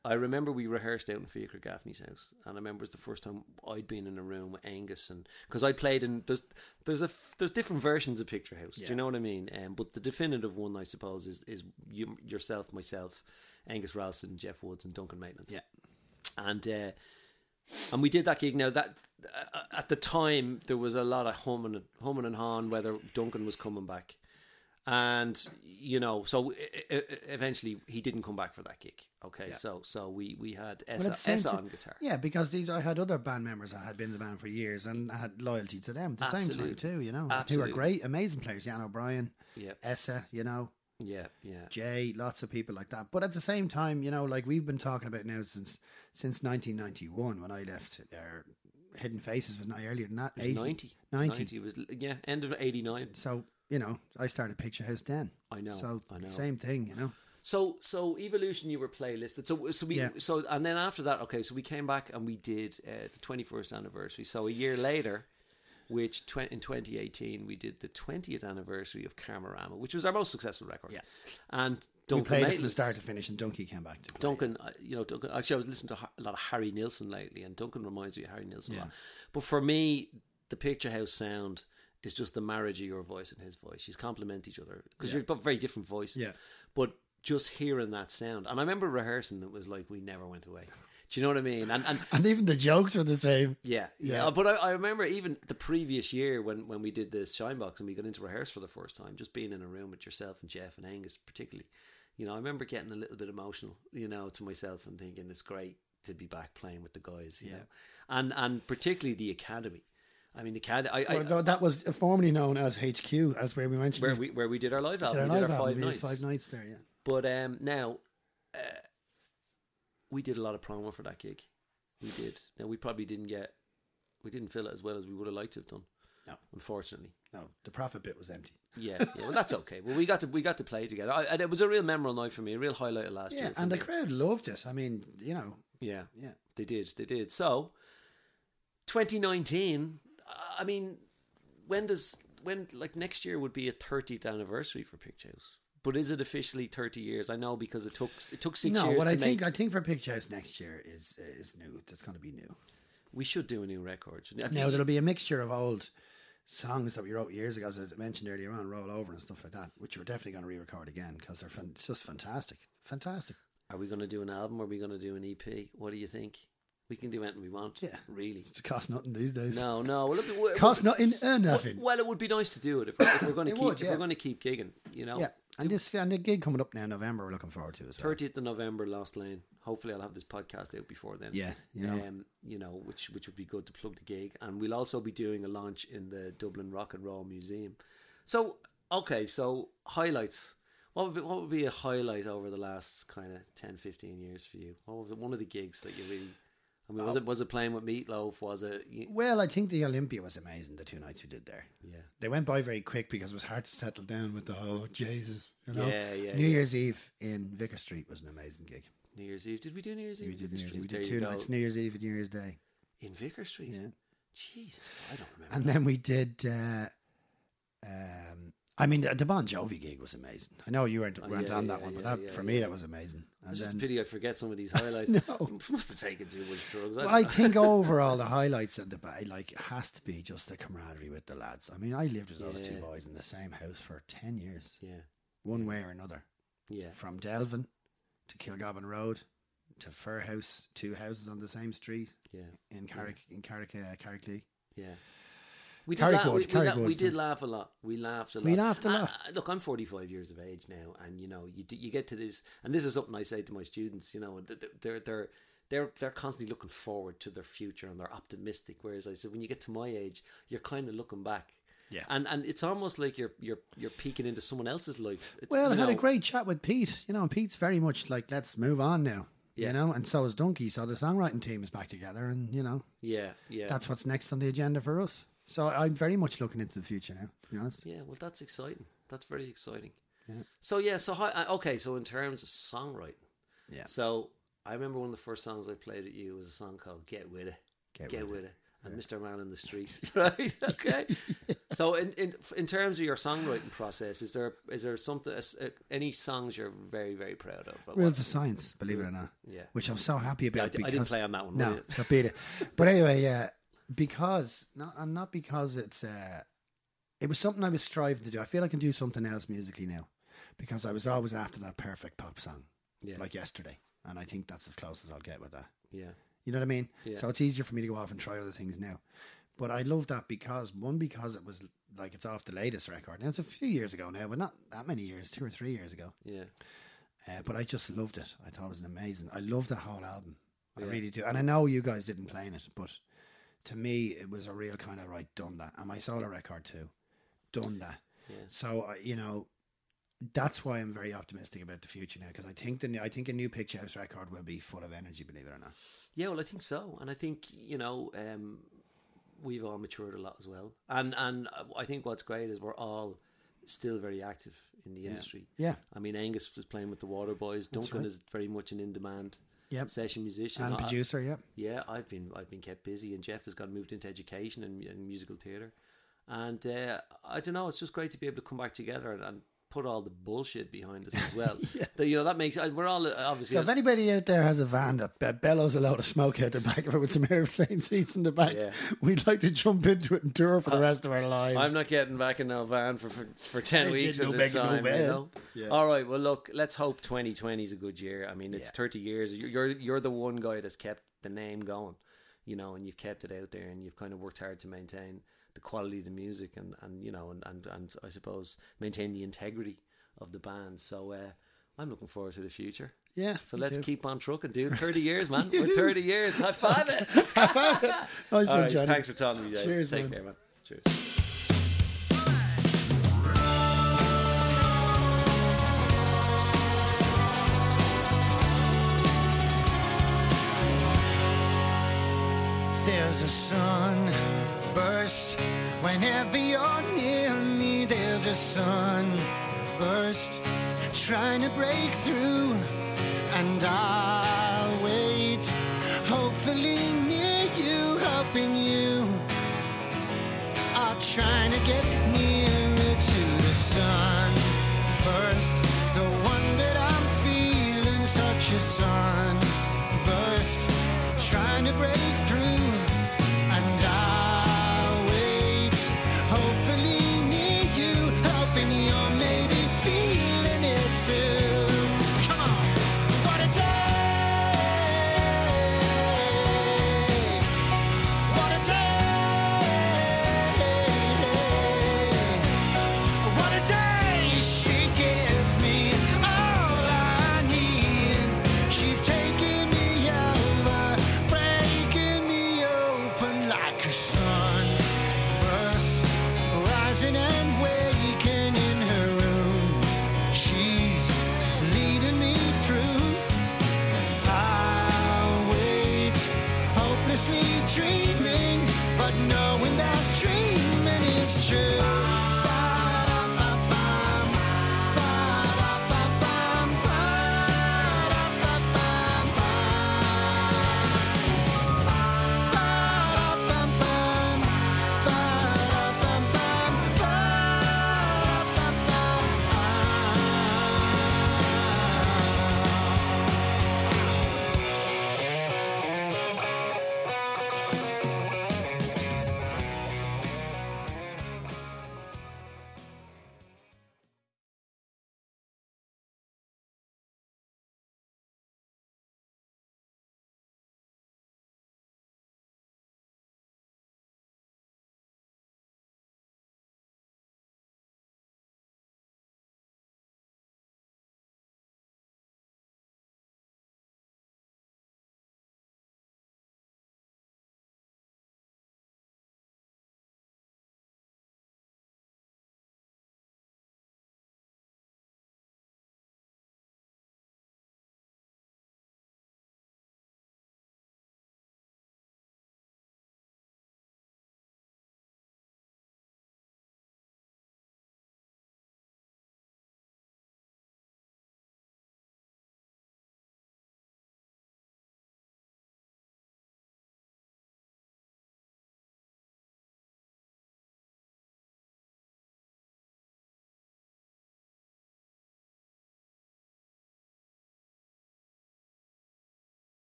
I remember we rehearsed out in Fiacre Gaffney's house, and I remember it was the first time I'd been in a room with Angus, and because I played in there's there's a there's different versions of Picture House. Yeah. Do you know what I mean? Um, but the definitive one, I suppose, is is you yourself, myself, Angus Ralston, Jeff Woods, and Duncan Maitland. Yeah, and uh, and we did that gig. Now that uh, at the time there was a lot of humming and humming and hawing whether Duncan was coming back. And you know, so I- I- eventually he didn't come back for that gig. Okay, yeah. so so we we had Essa, Essa on guitar. Yeah, because these I had other band members that had been in the band for years, and I had loyalty to them at the Absolutely. same time too. You know, Absolutely. who are great, amazing players. Jan O'Brien, yeah, Essa, you know, yeah, yeah, Jay, lots of people like that. But at the same time, you know, like we've been talking about now since since nineteen ninety-one when I left. There, Hidden Faces was not earlier than that. It was eighty, ninety. ninety. ninety was yeah, end of eighty-nine. So. You know, I started Picture House then. I know. So I know. Same thing, you know. So so Evolution, you were playlisted. So so we yeah. so and then after that, okay, so we came back and we did uh, the twenty-first anniversary. So a year later, which tw- in twenty eighteen we did the twentieth anniversary of Karmarama, which was our most successful record. Yeah. And Duncan we played Maitland, it from start to finish, and Duncan came back to play. Duncan, you know, Duncan. Actually, I was listening to a lot of Harry Nilsson lately, and Duncan reminds me of Harry Nilsson yeah. a lot. But for me, the Picture House sound. It's just the marriage of your voice and his voice. You complement each other because yeah. you're both very different voices. Yeah. But just hearing that sound, and I remember rehearsing, it was like we never went away. Do you know what I mean? And and, and even the jokes were the same. Yeah, yeah. yeah. But I, I remember even the previous year when, when we did this Shinebox and we got into rehearse for the first time, just being in a room with yourself and Jeff and Angus particularly. You know, I remember getting a little bit emotional, you know, to myself and thinking it's great to be back playing with the guys, you yeah. know, and and particularly the Academy. I mean, the Cad. I, well, I, that was formerly known as H Q, as where we mentioned where we where we did our live album. Our we live did our album. five we nights. Five nights there, yeah. But um, now, uh, we did a lot of promo for that gig. We did. Now we probably didn't get, we didn't fill it as well as we would have liked to have done. No, unfortunately. No, the profit bit was empty. Yeah, yeah. Well, that's okay. Well, we got to we got to play together. I, and it was a real memorable night for me. A real highlight of last yeah, year. Yeah, and me. the crowd loved it. I mean, you know. Yeah, yeah. They did. They did. So, twenty nineteen. I mean, when does when like next year would be a thirtieth anniversary for Picture House? But is it officially thirty years? I know because it took it took six no, years. No, what to I think make... I think for Picture House next year is is new. That's going to be new. We should do a new record. Now there'll be a mixture of old songs that we wrote years ago, as I mentioned earlier on, Roll Over and stuff like that, which we're definitely going to re-record again because they're fan- it's just fantastic, fantastic. Are we going to do an album or are we going to do an E P? What do you think? We can do anything we want. Yeah, really. It costs nothing these days. No, no. Well, look, costs nothing, earn nothing. Well, it would be nice to do it if, if we're going to keep would, yeah. if we're going to keep gigging. You know. Yeah, and do, this and the gig coming up now in November, we're looking forward to as well. thirtieth of November, Lost Lane. Hopefully, I'll have this podcast out before then. Yeah, you know, um, you know, which which would be good to plug the gig, and we'll also be doing a launch in the Dublin Rock and Roll Museum. So, okay, so highlights. What would be, what would be a highlight over the last kind of ten, fifteen years for you? What was one of the gigs that you really? I mean, was it was it playing with Meatloaf? Was it? You... Well, I think the Olympia was amazing. The two nights we did there. Yeah, they went by very quick because it was hard to settle down with the whole Jesus. You know, yeah, yeah. New yeah. Year's Eve in Vicar Street was an amazing gig. New Year's Eve. Did we do New Year's Eve? We did New Year's Eve. We there did two nights. New Year's Eve and New Year's Day in Vicar Street. Yeah. Jesus, I don't remember. And that. then we did. Uh, um, I mean, the, the Bon Jovi gig was amazing. I know you weren't, oh, weren't yeah, on yeah, that one, yeah, but that yeah, for yeah. me that was amazing. And it's then, just a pity I forget some of these highlights. No, must have taken too much drugs. But I, I think overall the highlights of the like has to be just the camaraderie with the lads. I mean, I lived with those yeah. two boys in the same house for ten years. Yeah, one way or another. Yeah, from Delvin to Kilgobbin Road to Fir House, two houses on the same street. Yeah, in Carrick, yeah. in Carrick, uh, Carricklee. Yeah. We did, Carrick la- Wood, we, we, la- Wood, we did laugh a lot. We laughed a lot. We laughed a lot. Uh, look, I'm forty-five years of age now, and you know, you do, you get to this, and this is something I say to my students. You know, they're they're they're they're constantly looking forward to their future, and they're optimistic. Whereas I said, when you get to my age, you're kind of looking back. Yeah, and and it's almost like you're you're you're peeking into someone else's life. It's, well, I had know, a great chat with Pete. You know, and Pete's very much like, let's move on now. Yeah. You know, and so is Donkey. So the songwriting team is back together, and you know, yeah, yeah, that's what's next on the agenda for us. So I'm very much looking into the future now, to be honest. Yeah, well, that's exciting. That's very exciting. Yeah. So yeah, so hi, okay, so in terms of songwriting, yeah. So I remember one of the first songs I played at you was a song called "Get With It." Get, Get with, with it. it. and Mister Man in the Street, right? Okay. So, in, in in terms of your songwriting process, is there is there something uh, any songs you're very very proud of? Wheels of Science, believe it or not. Yeah. Which I'm so happy about. Yeah, I, d- because, I didn't play on that one. No, so beat it. But anyway, yeah, because not and not because it's uh, it was something I was striving to do. I feel I can do something else musically now, because I was always after that perfect pop song, yeah. like Yesterday, and I think that's as close as I'll get with that. Yeah. You know what I mean? Yeah. So it's easier for me to go off and try other things now. But I love that because, one, because it was like it's off the latest record. Now, it's a few years ago now, but not that many years, two or three years ago. Yeah. Uh, but I just loved it. I thought it was amazing. I love the whole album. I Yeah. really do. And I know you guys didn't play in it, but to me, it was a real kind of, right, done that. And my solo record too, done that. Yeah. So, uh, you know, that's why I'm very optimistic about the future now, because I think the I think a new Picture House record will be full of energy, believe it or not. Yeah, well, I think so, and I think you know um, we've all matured a lot as well, and and I think what's great is we're all still very active in the yeah. industry. Yeah, I mean, Angus was playing with the Waterboys. Duncan right. is very much an in-demand yep. session musician and I, producer. Yeah, yeah. I've been I've been kept busy, and Jeff has got moved into education and, and musical theatre, and uh, I don't know. It's just great to be able to come back together and. and put all the bullshit behind us as well. yeah. that, you know, that makes we're all obviously. So if anybody out there has a van that bellows a load of smoke out the back of it with some airplane seats in the back, yeah. we'd like to jump into it and tour for the uh, rest of our lives. I'm not getting back in no van for for, for ten I weeks at no a time. No you know? yeah. All right. Well, look. Let's hope twenty twenty is a good year. I mean, it's yeah. thirty years. You're you're the one guy that's kept the name going, you know, and you've kept it out there, and you've kind of worked hard to maintain the quality of the music, and, and you know, and, and, and I suppose maintain the integrity of the band. So uh, I'm looking forward to the future. Yeah. So let's too. keep on trucking, dude. thirty years, man. We're thirty years. High five it. High five it. Nice All one, right, Johnny. thanks for talking to me, Dave. Cheers, Take man. care, man. Cheers. There's a sunburst whenever you're near me. There's a sunburst trying to break through, and I'll wait, hopefully near you, helping you. I'm trying to get near.